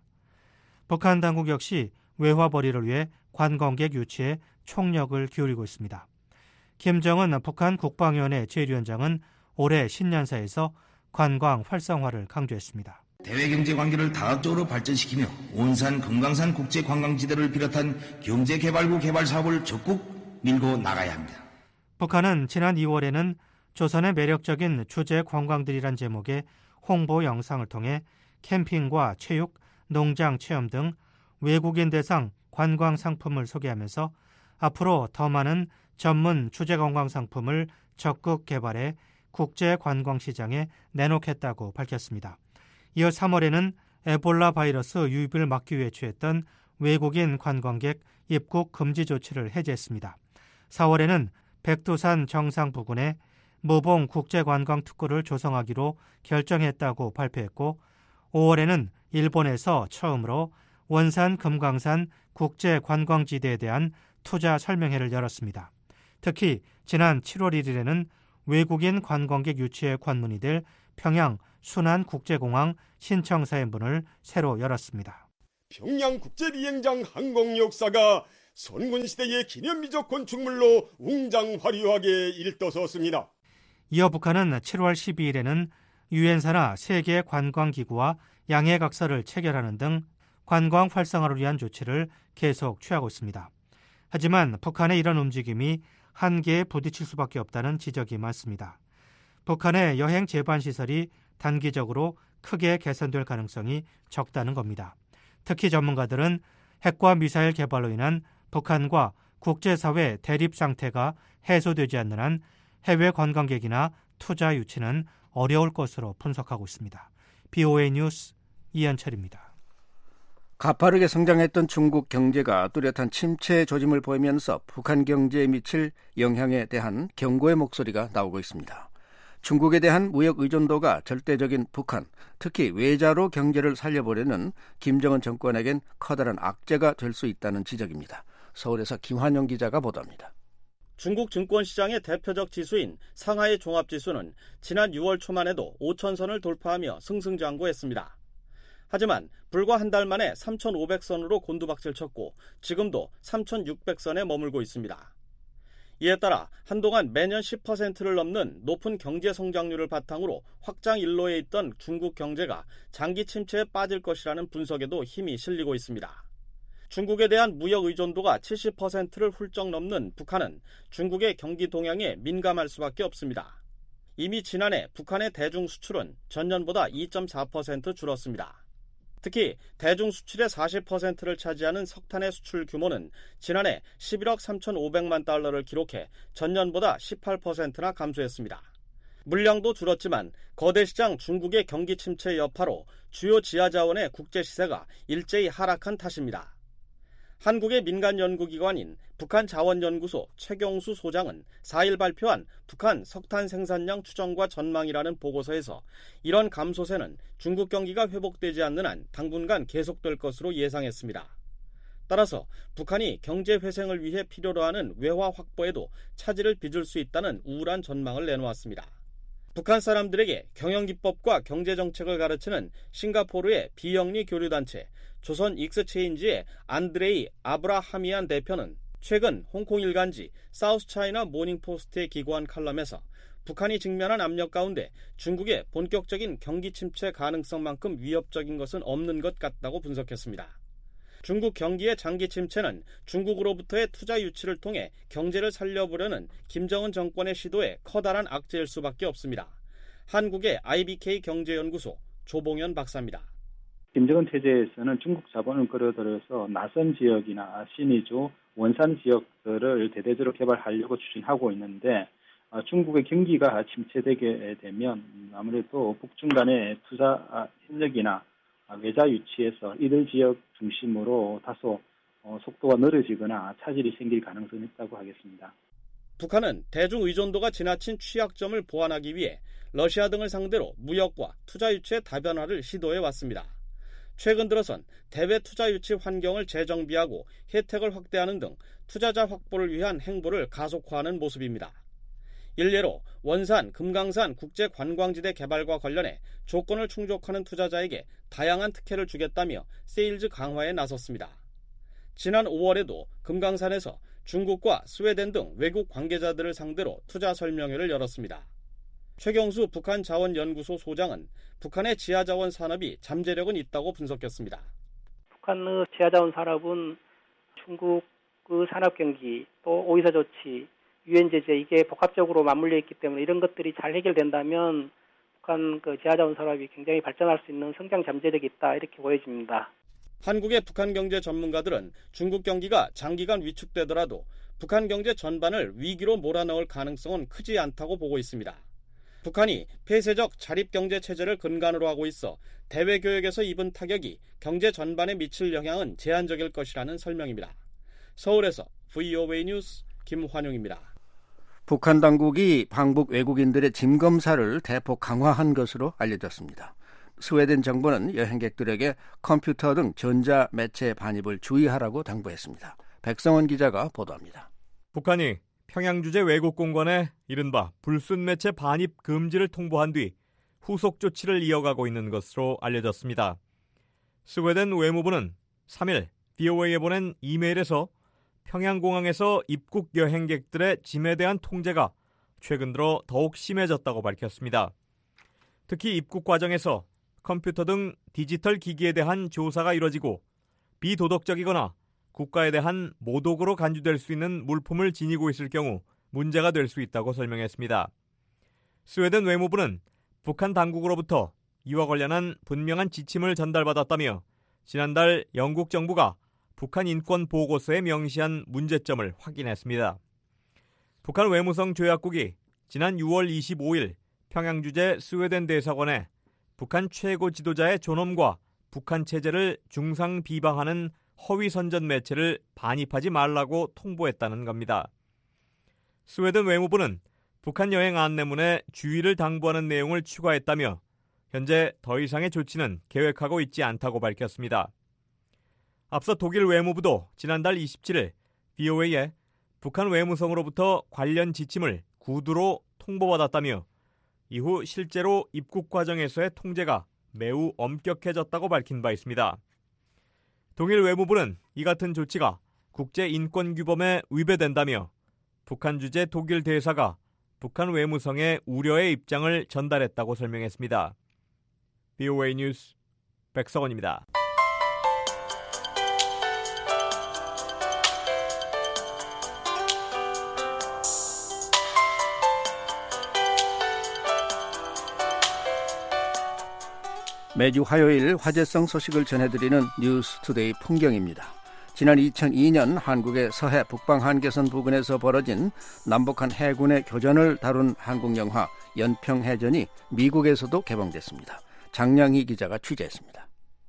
북한 당국 역시 외화벌이를 위해 관광객 유치에 총력을 기울이고 있습니다. 김정은 북한 국방위원회 제1위원장은 올해 신년사에서 관광 활성화를 강조했습니다.
대외경제 관계를 다각적으로 발전시키며 온산 금강산 국제관광지대를 비롯한 경제개발구 개발 사업을 적극 밀고 나가야 합니다.
북한은 지난 2월에는 조선의 매력적인 주재 관광들이란 제목의 홍보 영상을 통해 캠핑과 체육, 농장 체험 등 외국인 대상 관광 상품을 소개하면서 앞으로 더 많은 전문 주재 관광 상품을 적극 개발해 국제 관광 시장에 내놓겠다고 밝혔습니다. 이어 3월에는 에볼라 바이러스 유입을 막기 위해 취했던 외국인 관광객 입국 금지 조치를 해제했습니다. 4월에는 백두산 정상 부근에 모봉 국제관광특구를 조성하기로 결정했다고 발표했고 5월에는 일본에서 처음으로 원산 금강산 국제관광지대에 대한 투자 설명회를 열었습니다. 특히 지난 7월 1일에는 외국인 관광객 유치에 관문이 될 평양 순안국제공항 신청사의 문을 새로 열었습니다.
평양국제비행장 항공 역사가 선군시대의 기념비적 건축물로 웅장화려하게 일떠섰습니다.
이어 북한은 7월 12일에는 유엔사나 세계관광기구와 양해각서를 체결하는 등 관광 활성화를 위한 조치를 계속 취하고 있습니다. 하지만 북한의 이런 움직임이 한계에 부딪힐 수밖에 없다는 지적이 많습니다. 북한의 여행 제반 시설이 단기적으로 크게 개선될 가능성이 적다는 겁니다. 특히 전문가들은 핵과 미사일 개발로 인한 북한과 국제사회 대립 상태가 해소되지 않는 한 해외 관광객이나 투자 유치는 어려울 것으로 분석하고 있습니다. BOA 뉴스 이현철입니다.
가파르게 성장했던 중국 경제가 뚜렷한 침체 조짐을 보이면서 북한 경제에 미칠 영향에 대한 경고의 목소리가 나오고 있습니다. 중국에 대한 무역 의존도가 절대적인 북한, 특히 외자로 경제를 살려보려는 김정은 정권에겐 커다란 악재가 될 수 있다는 지적입니다. 서울에서 김환영 기자가 보도합니다.
중국 증권시장의 대표적 지수인 상하이 종합지수는 지난 6월 초만 해도 5,000선을 돌파하며 승승장구했습니다. 하지만 불과 한 달 만에 3,500선으로 곤두박질 쳤고 지금도 3,600선에 머물고 있습니다. 이에 따라 한동안 매년 10%를 넘는 높은 경제 성장률을 바탕으로 확장 일로에 있던 중국 경제가 장기 침체에 빠질 것이라는 분석에도 힘이 실리고 있습니다. 중국에 대한 무역 의존도가 70%를 훌쩍 넘는 북한은 중국의 경기 동향에 민감할 수밖에 없습니다. 이미 지난해 북한의 대중 수출은 전년보다 2.4% 줄었습니다. 특히 대중 수출의 40%를 차지하는 석탄의 수출 규모는 지난해 11억 3,500만 달러를 기록해 전년보다 18%나 감소했습니다. 물량도 줄었지만 거대 시장 중국의 경기 침체 여파로 주요 지하자원의 국제 시세가 일제히 하락한 탓입니다. 한국의 민간 연구기관인 북한자원연구소 최경수 소장은 4일 발표한 북한 석탄 생산량 추정과 전망이라는 보고서에서 이런 감소세는 중국 경기가 회복되지 않는 한 당분간 계속될 것으로 예상했습니다. 따라서 북한이 경제 회생을 위해 필요로 하는 외화 확보에도 차질을 빚을 수 있다는 우울한 전망을 내놓았습니다. 북한 사람들에게 경영기법과 경제정책을 가르치는 싱가포르의 비영리 교류단체 조선 익스체인지의 안드레이 아브라하미안 대표는 최근 홍콩 일간지 사우스차이나 모닝포스트에 기고한 칼럼에서 북한이 직면한 압력 가운데 중국의 본격적인 경기 침체 가능성만큼 위협적인 것은 없는 것 같다고 분석했습니다. 중국 경기의 장기 침체는 중국으로부터의 투자 유치를 통해 경제를 살려보려는 김정은 정권의 시도에 커다란 악재일 수밖에 없습니다. 한국의 IBK 경제연구소 조봉현 박사입니다.
김정은 체제에서는 중국 자본을 끌어들여서 나선 지역이나 신의주, 원산 지역들을 대대적으로 개발하려고 추진하고 있는데 중국의 경기가 침체되게 되면 아무래도 북중 간의 투자 협력이나 외자 유치에서 이들 지역 중심으로 다소 속도가 느려지거나 차질이 생길 가능성이 있다고 하겠습니다.
북한은 대중 의존도가 지나친 취약점을 보완하기 위해 러시아 등을 상대로 무역과 투자 유치의 다변화를 시도해 왔습니다. 최근 들어선 대외 투자 유치 환경을 재정비하고 혜택을 확대하는 등 투자자 확보를 위한 행보를 가속화하는 모습입니다. 일례로 원산, 금강산 국제관광지대 개발과 관련해 조건을 충족하는 투자자에게 다양한 특혜를 주겠다며 세일즈 강화에 나섰습니다. 지난 5월에도 금강산에서 중국과 스웨덴 등 외국 관계자들을 상대로 투자 설명회를 열었습니다. 최경수 북한자원연구소 소장은 북한의 지하자원 산업이 잠재력은 있다고 분석했습니다.
북한의 지하자원 산업은 중국의 산업 경기, 또 오이사 조치, 유엔 제재 이게 복합적으로 맞물려 있기 때문에 이런 것들이 잘 해결된다면 북한 지하자원 산업이 굉장히 발전할 수 있는 성장 잠재력이 있다 이렇게 보여집니다.
한국의 북한 경제 전문가들은 중국 경기가 장기간 위축되더라도 북한 경제 전반을 위기로 몰아넣을 가능성은 크지 않다고 보고 있습니다. 북한이 폐쇄적 자립경제 체제를 근간으로 하고 있어 대외 교역에서 입은 타격이 경제 전반에 미칠 영향은 제한적일 것이라는 설명입니다. 서울에서 VOA 뉴스 김환용입니다.
북한 당국이 방북 외국인들의 짐 검사를 대폭 강화한 것으로 알려졌습니다. 스웨덴 정부는 여행객들에게 컴퓨터 등 전자매체 반입을 주의하라고 당부했습니다. 백성원 기자가 보도합니다.
북한이 평양 주재 외국 공관에 이른바 불순 매체 반입 금지를 통보한 뒤 후속 조치를 이어가고 있는 것으로 알려졌습니다. 스웨덴 외무부는 3일 VOA에 보낸 이메일에서 평양공항에서 입국 여행객들의 짐에 대한 통제가 최근 들어 더욱 심해졌다고 밝혔습니다. 특히 입국 과정에서 컴퓨터 등 디지털 기기에 대한 조사가 이뤄지고 비도덕적이거나 국가에 대한 모독으로 간주될 수 있는 물품을 지니고 있을 경우 문제가 될 수 있다고 설명했습니다. 스웨덴 외무부는 북한 당국으로부터 이와 관련한 분명한 지침을 전달받았다며 지난달 영국 정부가 북한 인권 보고서에 명시한 문제점을 확인했습니다. 북한 외무성 조약국이 지난 6월 25일 평양 주재 스웨덴 대사관에 북한 최고 지도자의 존엄과 북한 체제를 중상 비방하는 허위 선전 매체를 반입하지 말라고 통보했다는 겁니다. 스웨덴 외무부는 북한 여행 안내문에 주의를 당부하는 내용을 추가했다며 현재 더 이상의 조치는 계획하고 있지 않다고 밝혔습니다. 앞서 독일 외무부도 지난달 27일 VOA에 북한 외무성으로부터 관련 지침을 구두로 통보받았다며 이후 실제로 입국 과정에서의 통제가 매우 엄격해졌다고 밝힌 바 있습니다. 독일 외무부는 이 같은 조치가 국제인권규범에 위배된다며 북한 주재 독일 대사가 북한 외무성에 우려의 입장을 전달했다고 설명했습니다. VOA 뉴스 백성원입니다.
매주 화요일 화제성 소식을 전해드리는 뉴스투데이 풍경입니다. 지난 2002년 한국의 서해 북방 한계선 부근에서 벌어진 남북한 해군의 교전을 다룬 한국 영화 연평해전이 미국에서도 개봉됐습니다. 장량희 기자가 취재했습니다.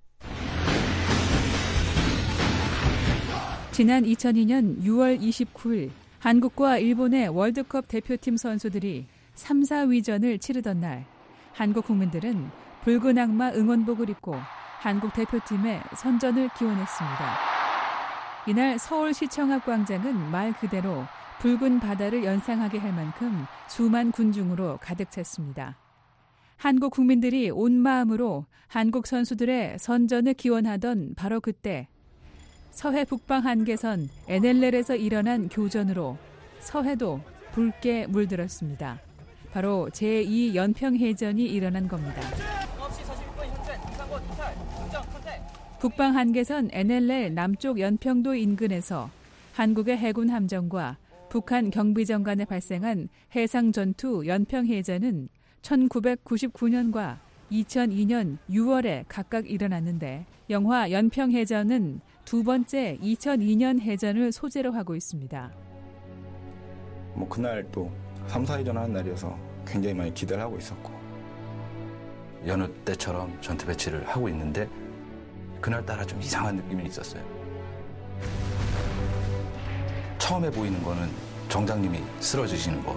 지난 2002년 6월 29일 한국과 일본의 월드컵 대표팀 선수들이 3, 4위전을 치르던 날 한국 국민들은 붉은 악마 응원복을 입고 한국 대표팀의 선전을 기원했습니다. 이날 서울시청 앞 광장은 말 그대로 붉은 바다를 연상하게 할 만큼 수만 군중으로 가득 찼습니다. 한국 국민들이 온 마음으로 한국 선수들의 선전을 기원하던 바로 그때 서해 북방 한계선 NLL에서 일어난 교전으로 서해도 붉게 물들었습니다. 바로 제2 연평해전이 일어난 겁니다. 북방 한계선 NLL 남쪽 연평도 인근에서 한국의 해군 함정과 북한 경비정 간에 발생한 해상전투 연평해전은 1999년과 2002년 6월에 각각 일어났는데 영화 연평해전은 두 번째 2002년 해전을 소재로 하고 있습니다.
그날 또 3, 4위전 하는 날이어서 굉장히 많이 기대를 하고 있었고
여느 때처럼 전투 배치를 하고 있는데 그날따라 좀 이상한 느낌이 있었어요. 처음에 보이는 거는 정장님이 쓰러지시는 거.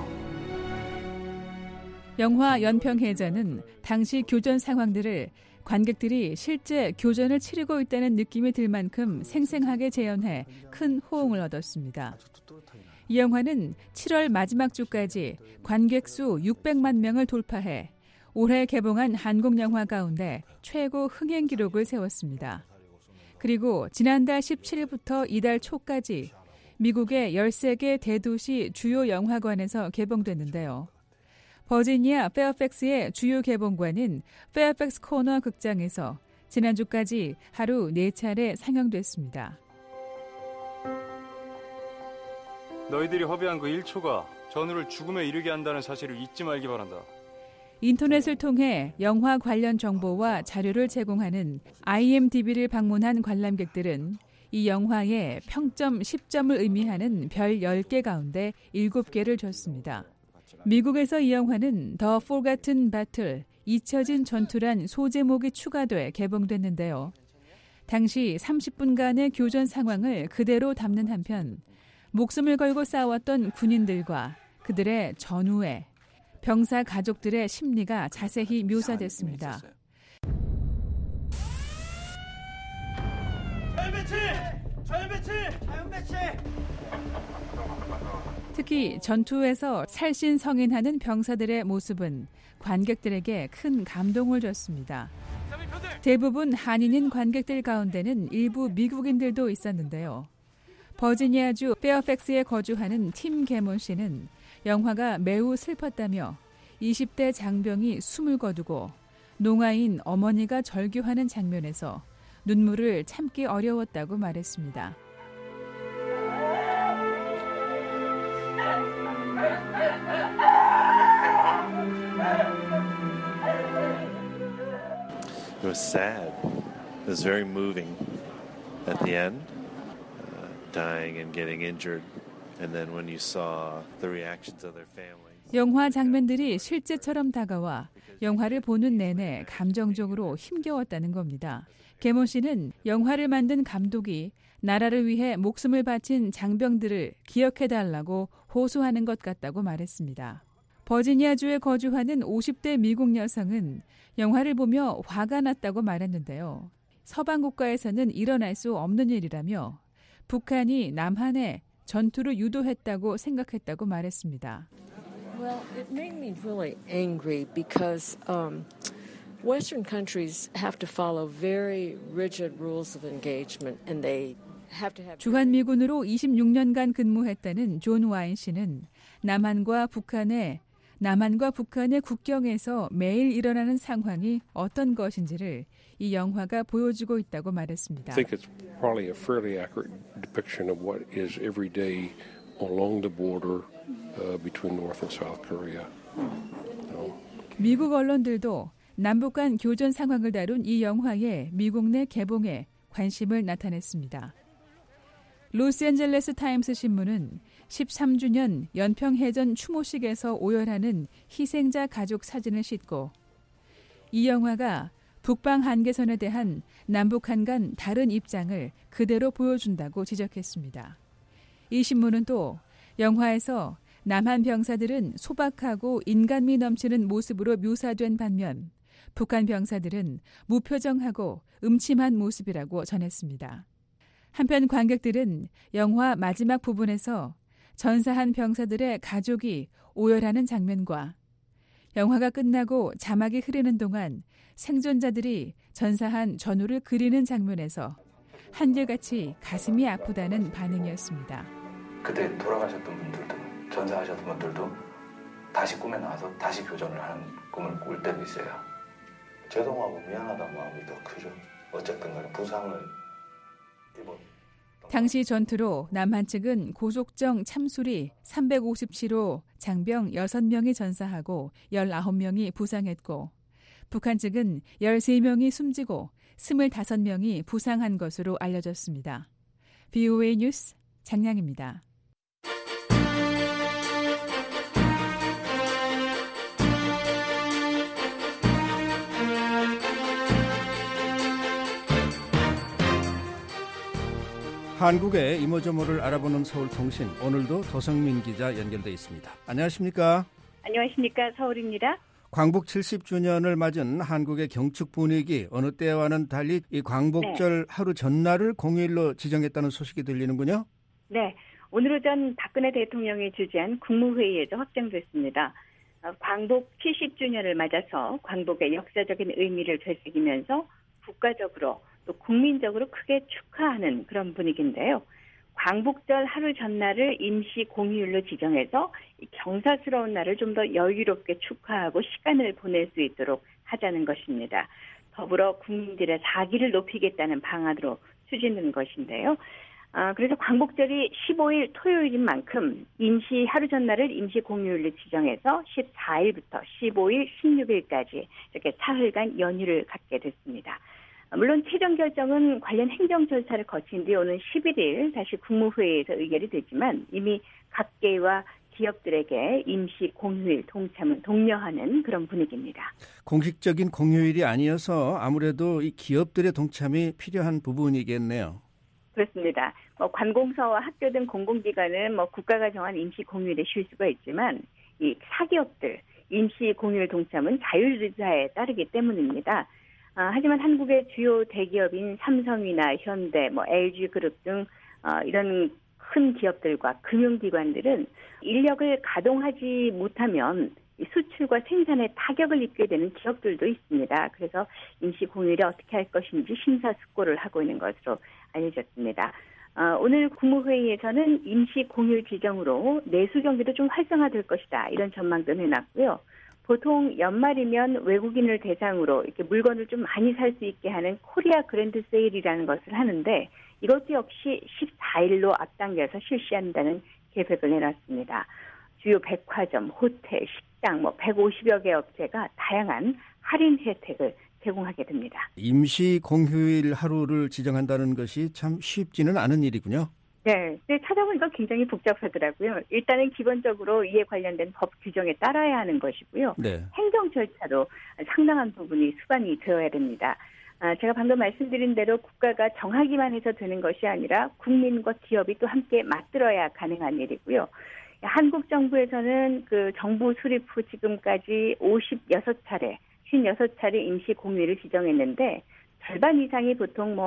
영화 연평해전은 당시 교전 상황들을 관객들이 실제 교전을 치르고 있다는 느낌이 들 만큼 생생하게 재현해 큰 호응을 얻었습니다. 이 영화는 7월 마지막 주까지 관객 수 600만 명을 돌파해 올해 개봉한 한국 영화 가운데 최고 흥행 기록을 세웠습니다. 그리고 지난달 17일부터 이달 초까지 미국의 13개 대도시 주요 영화관에서 개봉됐는데요. 버지니아 페어팩스의 주요 개봉관인 페어팩스 코너 극장에서 지난주까지 하루 4차례 상영됐습니다.
너희들이 허비한 그 1초가 전우를 죽음에 이르게 한다는 사실을 잊지 말기 바란다.
인터넷을 통해 영화 관련 정보와 자료를 제공하는 IMDb를 방문한 관람객들은 이 영화의 평점 10점을 의미하는 별 10개 가운데 7개를 줬습니다. 미국에서 이 영화는 The Forgotten Battle, 잊혀진 전투란 소제목이 추가돼 개봉됐는데요. 당시 30분간의 교전 상황을 그대로 담는 한편 목숨을 걸고 싸웠던 군인들과 그들의 전후에 병사 가족들의 심리가 자세히 묘사됐습니다.
자연배치!
특히 전투에서 살신성인하는 병사들의 모습은 관객들에게 큰 감동을 줬습니다. 대부분 한인인 관객들 가운데는 일부 미국인들도 있었는데요. 버지니아주 페어팩스에 거주하는 팀 게몬 씨는 영화가 매우 슬펐다며 20대 장병이 숨을 거두고 농아인 어머니가 절규하는 장면에서 눈물을 참기 어려웠다고 말했습니다.
It was sad. It was very moving at the end, dying and getting injured. And then when you saw the reactions of their families.
영화 장면들이 실제처럼 다가와 영화를 보는 내내 감정적으로 힘겨웠다는 겁니다. 게몬 씨는 영화를 만든 감독이 나라를 위해 목숨을 바친 장병들을 기억해달라고 호소하는 것 같다고 말했습니다. 버지니아주에 거주하는 50대 미국 여성은 영화를 보며 화가 났다고 말했는데요. 서방 국가에서는 일어날 수 없는 일이라며 북한이 남한에 전투를 유도했다고 생각했다고 말했습니다.
Well, it made me really angry because Western countries have to follow very rigid rules of engagement and they have to have
주한미군으로 26년간 근무했다는 존 와인 씨는 남한과 북한의 국경에서 매일 일어나는 상황이 어떤 것인지를 이 영화가 보여주고 있다고 말했습니다.
I think it's probably a fairly accurate depiction of what is every day along the border between North and South Korea.
미국 언론들도 남북 간 교전 상황을 다룬 이 영화의 미국 내 개봉에 관심을 나타냈습니다. 로스앤젤레스 타임스 신문은 13주년 연평해전 추모식에서 오열하는 희생자 가족 사진을 싣고 이 영화가 북방 한계선에 대한 남북한 간 다른 입장을 그대로 보여준다고 지적했습니다. 이 신문은 또 영화에서 남한 병사들은 소박하고 인간미 넘치는 모습으로 묘사된 반면 북한 병사들은 무표정하고 음침한 모습이라고 전했습니다. 한편 관객들은 영화 마지막 부분에서 전사한 병사들의 가족이 오열하는 장면과 영화가 끝나고 자막이 흐르는 동안 생존자들이 전사한 전우를 그리는 장면에서 한결같이 가슴이 아프다는 반응이었습니다.
그때 돌아가셨던 분들도 전사하셨던 분들도 다시 꿈에 나와서 다시 교전을 하는 꿈을 꿀 때도 있어요. 죄송하고 미안하다는 마음이 더 크죠. 어쨌든 간에 부상을
당시 전투로 남한 측은 고속정 참수리 357호 장병 6명이 전사하고 19명이 부상했고 북한 측은 13명이 숨지고 25명이 부상한 것으로 알려졌습니다. VOA 뉴스 장량입니다.
한국의 이모저모를 알아보는 서울통신, 오늘도 도성민 기자 연결돼 있습니다. 안녕하십니까?
안녕하십니까? 서울입니다.
광복 70주년을 맞은 한국의 경축 분위기, 어느 때와는 달리 이 광복절 하루 전날을 공휴일로 지정했다는 소식이 들리는군요.
네, 오늘 오전 박근혜 대통령이 주재한 국무회의에서 확정됐습니다. 광복 70주년을 맞아서 광복의 역사적인 의미를 되새기면서 국가적으로 또 국민적으로 크게 축하하는 그런 분위기인데요. 광복절 하루 전날을 임시 공휴일로 지정해서 경사스러운 날을 좀 더 여유롭게 축하하고 시간을 보낼 수 있도록 하자는 것입니다. 더불어 국민들의 사기를 높이겠다는 방안으로 추진된 것인데요. 그래서 광복절이 15일 토요일인 만큼 임시 하루 전날을 임시 공휴일로 지정해서 14일부터 15일, 16일까지 이렇게 사흘간 연휴를 갖게 됐습니다. 물론 최종 결정은 관련 행정 절차를 거친 뒤 오는 11일 다시 국무회의에서 의결이 되지만 이미 각계와 기업들에게 임시 공휴일 동참을 독려하는 그런 분위기입니다.
공식적인 공휴일이 아니어서 아무래도 이 기업들의 동참이 필요한 부분이겠네요.
그렇습니다. 관공서와 학교 등 공공기관은 국가가 정한 임시 공휴일에 쉴 수가 있지만 이 사기업들 임시 공휴일 동참은 자율의사에 따르기 때문입니다. 하지만 한국의 주요 대기업인 삼성이나 현대, LG그룹 등 이런 큰 기업들과 금융기관들은 인력을 가동하지 못하면 수출과 생산에 타격을 입게 되는 기업들도 있습니다. 그래서 임시 공휴일에 어떻게 할 것인지 심사숙고를 하고 있는 것으로 알려졌습니다. 오늘 국무회의에서는 임시 공휴일 지정으로 내수 경기도 좀 활성화될 것이다. 이런 전망도 내놨고요. 보통 연말이면 외국인을 대상으로 이렇게 물건을 좀 많이 살 수 있게 하는 코리아 그랜드 세일이라는 것을 하는데 이것도 역시 14일로 앞당겨서 실시한다는 계획을 내놨습니다. 주요 백화점, 호텔, 식당 150여 개 업체가 다양한 할인 혜택을 제공하게 됩니다.
임시 공휴일 하루를 지정한다는 것이 참 쉽지는 않은 일이군요.
네, 찾아보니까 굉장히 복잡하더라고요. 일단은 기본적으로 이에 관련된 법 규정에 따라야 하는 것이고요.
네.
행정 절차도 상당한 부분이 수반이 되어야 됩니다. 제가 방금 말씀드린 대로 국가가 정하기만 해서 되는 것이 아니라 국민과 기업이 또 함께 맞들어야 가능한 일이고요. 한국 정부에서는 그 정부 수립 후 지금까지 56차례 임시 공휴일을 지정했는데 절반 이상이 보통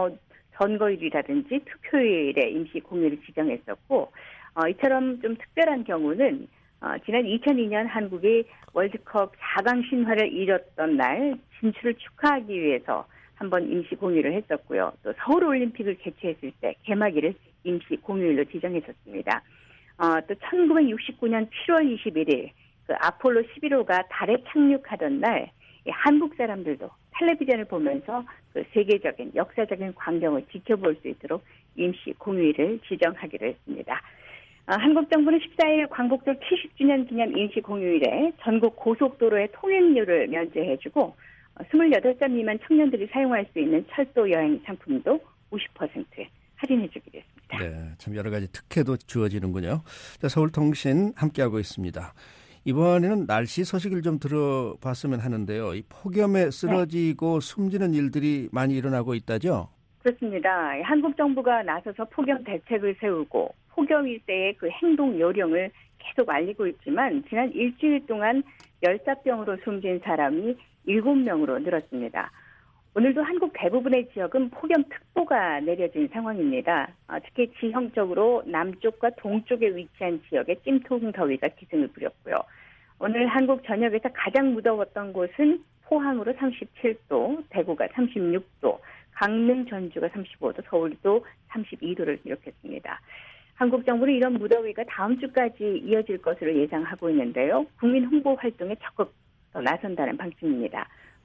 선거일이라든지 투표일에 임시 공휴일을 지정했었고 이처럼 좀 특별한 경우는 지난 2002년 한국이 월드컵 4강 신화를 이뤘던 날 진출을 축하하기 위해서 한번 임시 공휴일을 했었고요. 또 서울올림픽을 개최했을 때 개막일을 임시 공휴일로 지정했었습니다. 또 1969년 7월 21일 그 아폴로 11호가 달에 착륙하던 날 한국 사람들도 텔레비전을 보면서 그 세계적인 역사적인 광경을 지켜볼 수 있도록 임시 공휴일을 지정하기로 했습니다. 한국 정부는 14일 광복절 70주년 기념 임시 공휴일에 전국 고속도로의 통행료를 면제해주고 28살 미만 청년들이 사용할 수 있는 철도 여행 상품도 50% 할인해주기로 했습니다.
네, 참 여러 가지 특혜도 주어지는군요. 자, 서울통신 함께하고 있습니다. 이번에는 날씨 소식을 좀 들어봤으면 하는데요. 이 폭염에 쓰러지고 숨지는 일들이 많이 일어나고 있다죠?
그렇습니다. 한국 정부가 나서서 폭염 대책을 세우고 폭염 일대의 그 행동 요령을 계속 알리고 있지만 지난 일주일 동안 열사병으로 숨진 사람이 7명으로 늘었습니다. 오늘도 한국 대부분의 지역은 폭염특보가 내려진 상황입니다. 특히 지형적으로 남쪽과 동쪽에 위치한 지역에 찜통더위가 기승을 부렸고요. 오늘 한국 전역에서 가장 무더웠던 곳은 포항으로 37도, 대구가 36도, 강릉, 전주가 35도, 서울도 32도를 기록했습니다. 한국 정부는 이런 무더위가 다음 주까지 이어질 것으로 예상하고 있는데요. 국민 홍보 활동에 적극 나선다는 방침입니다.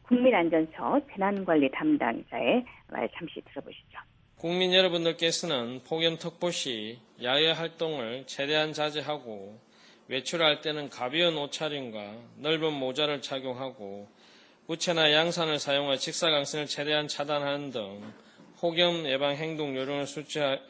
국민안전처 재난관리 담당자의 말 잠시 들어보시죠.
국민 여러분들께서는 폭염특보 시 야외 활동을 최대한 자제하고 외출할 때는 가벼운 옷차림과 넓은 모자를 착용하고 부채나 양산을 사용해 직사광선을 최대한 차단하는 등 폭염 예방 행동 요령을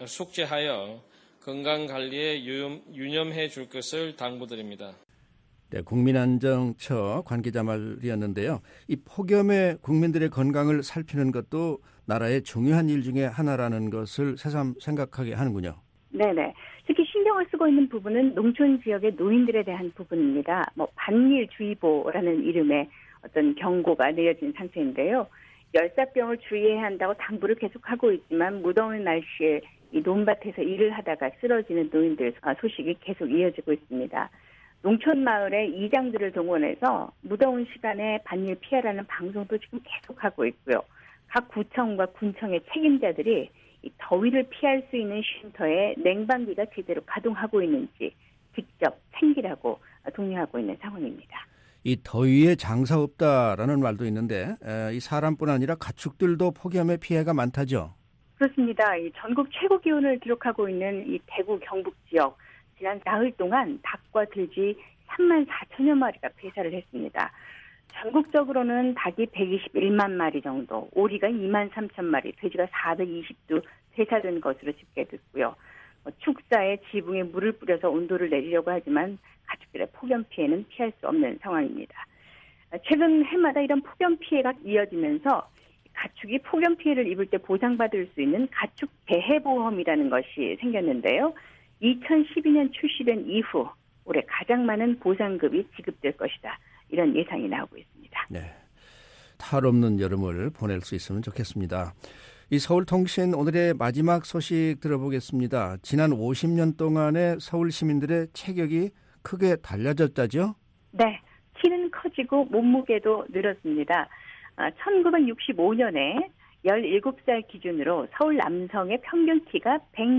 숙지하여 건강관리에 유념해 줄 것을 당부드립니다.
네, 국민안정처 관계자 말이었는데요. 이 폭염에 국민들의 건강을 살피는 것도 나라의 중요한 일 중에 하나라는 것을 새삼 생각하게 하는군요.
네네. 특히 신경을 쓰고 있는 부분은 농촌 지역의 노인들에 대한 부분입니다. 반일주의보라는 이름의 어떤 경고가 내려진 상태인데요. 열사병을 주의해야 한다고 당부를 계속하고 있지만 무더운 날씨에 이 논밭에서 일을 하다가 쓰러지는 노인들 소식이 계속 이어지고 있습니다. 농촌 마을의 이장들을 동원해서 무더운 시간에 반일 피하라는 방송도 지금 계속하고 있고요. 각 구청과 군청의 책임자들이 이 더위를 피할 수 있는 쉼터에 냉방기가 제대로 가동하고 있는지 직접 챙기라고 독려하고 있는 상황입니다.
이 더위에 장사 없다라는 말도 있는데 이 사람뿐 아니라 가축들도 폭염의 피해가 많다죠?
그렇습니다. 이 전국 최고 기온을 기록하고 있는 이 대구 경북 지역 지난 나흘 동안 닭과 돼지 3만 4천여 마리가 폐사를 했습니다. 전국적으로는 닭이 121만 마리 정도, 오리가 2만 3천 마리, 돼지가 420두 폐사된 것으로 집계됐고요. 축사에 지붕에 물을 뿌려서 온도를 내리려고 하지만 가축들의 폭염 피해는 피할 수 없는 상황입니다. 최근 해마다 이런 폭염 피해가 이어지면서 가축이 폭염 피해를 입을 때 보상받을 수 있는 가축 재해보험이라는 것이 생겼는데요. 2012년 출시된 이후 올해 가장 많은 보상급이 지급될 것이다. 이런 예상이 나오고 있습니다.
네, 탈 없는 여름을 보낼 수 있으면 좋겠습니다. 이 서울통신 오늘의 마지막 소식 들어보겠습니다. 지난 50년 동안의 서울 시민들의 체격이 크게 달라졌다죠?
네, 키는 커지고 몸무게도 늘었습니다. 1965년에 17살 기준으로 서울 남성의 평균 키가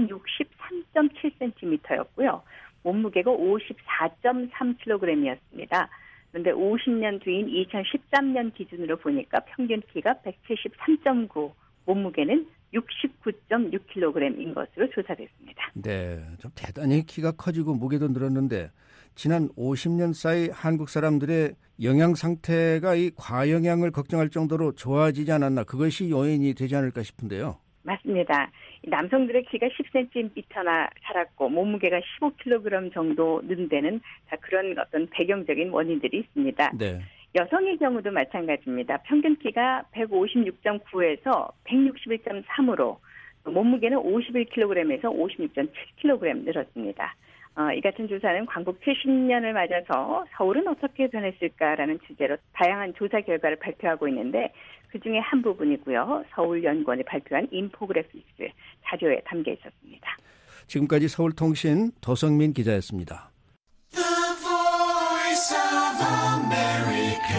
163.7cm였고요. 몸무게가 54.3kg이었습니다. 그런데 50년 뒤인 2013년 기준으로 보니까 평균 키가 173.9, 몸무게는 69.6kg인 것으로 조사됐습니다.
네, 좀 대단히 키가 커지고 무게도 늘었는데 지난 50년 사이 한국 사람들의 영양 상태가 이 과영양을 걱정할 정도로 좋아지지 않았나, 그것이 요인이 되지 않을까 싶은데요.
맞습니다. 남성들의 키가 10cm나 자랐고 몸무게가 15kg 정도 는 데는 다 그런 어떤 배경적인 원인들이 있습니다.
네.
여성의 경우도 마찬가지입니다. 평균 키가 156.9에서 161.3으로 몸무게는 51kg에서 56.7kg 늘었습니다. 이 같은 조사는 광복 70년을 맞아서 서울은 어떻게 변했을까라는 주제로 다양한 조사 결과를 발표하고 있는데 그중에 한 부분이고요. 서울연구원이 발표한 인포그래피스 자료에 담겨 있었습니다.
지금까지 서울통신 도성민 기자였습니다.
The Voice of America,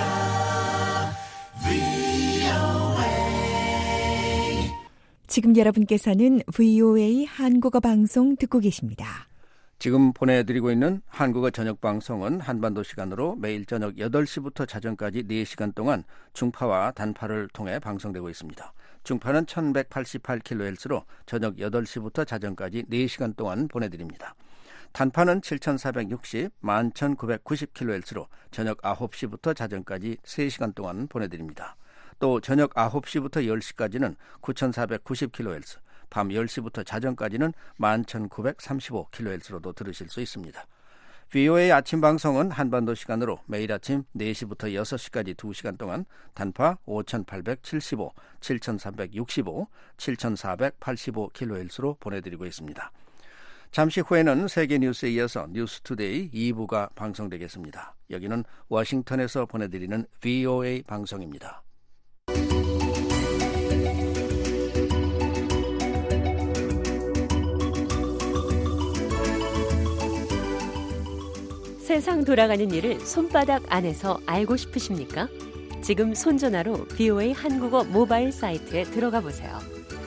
VOA.
지금 여러분께서는 VOA 한국어 방송 듣고 계십니다.
지금 보내드리고 있는 한국어 저녁 방송은 한반도 시간으로 매일 저녁 8시부터 자정까지 4시간 동안 중파와 단파를 통해 방송되고 있습니다. 중파는 1188kHz로 저녁 8시부터 자정까지 4시간 동안 보내드립니다. 단파는 7460, 11990kHz로 저녁 9시부터 자정까지 3시간 동안 보내드립니다. 또 저녁 9시부터 10시까지는 9490kHz, 밤 10시부터 자정까지는 11,935kHz로도 들으실 수 있습니다. VOA 아침 방송은 한반도 시간으로 매일 아침 4시부터 6시까지 2시간 동안 단파 5,875, 7,365, 7,485kHz로 보내드리고 있습니다. 잠시 후에는 세계 뉴스에 이어서 뉴스투데이 2부가 방송되겠습니다. 여기는 워싱턴에서 보내드리는 VOA 방송입니다.
세상 돌아가는 일을 손바닥 안에서 알고 싶으십니까? 지금 손전화로 VOA 한국어 모바일 사이트에 들어가 보세요.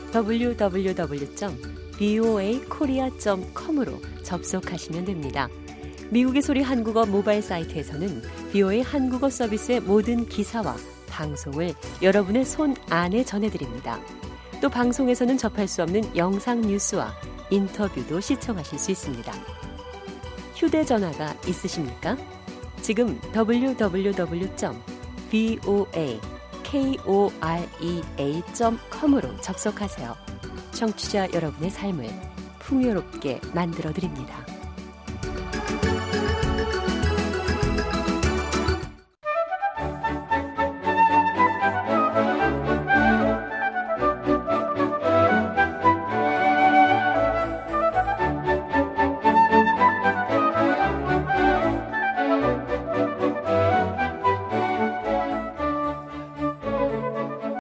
www.voakorea.com으로 접속하시면 됩니다. 미국의 소리 한국어 모바일 사이트에서는 VOA 한국어 서비스의 모든 기사와 방송을 여러분의 손 안에 전해드립니다. 또 방송에서는 접할 수 없는 영상 뉴스와 인터뷰도 시청하실 수 있습니다. 휴대전화가 있으십니까? 지금 www.voakorea.com으로 접속하세요. 청취자 여러분의 삶을 풍요롭게 만들어드립니다.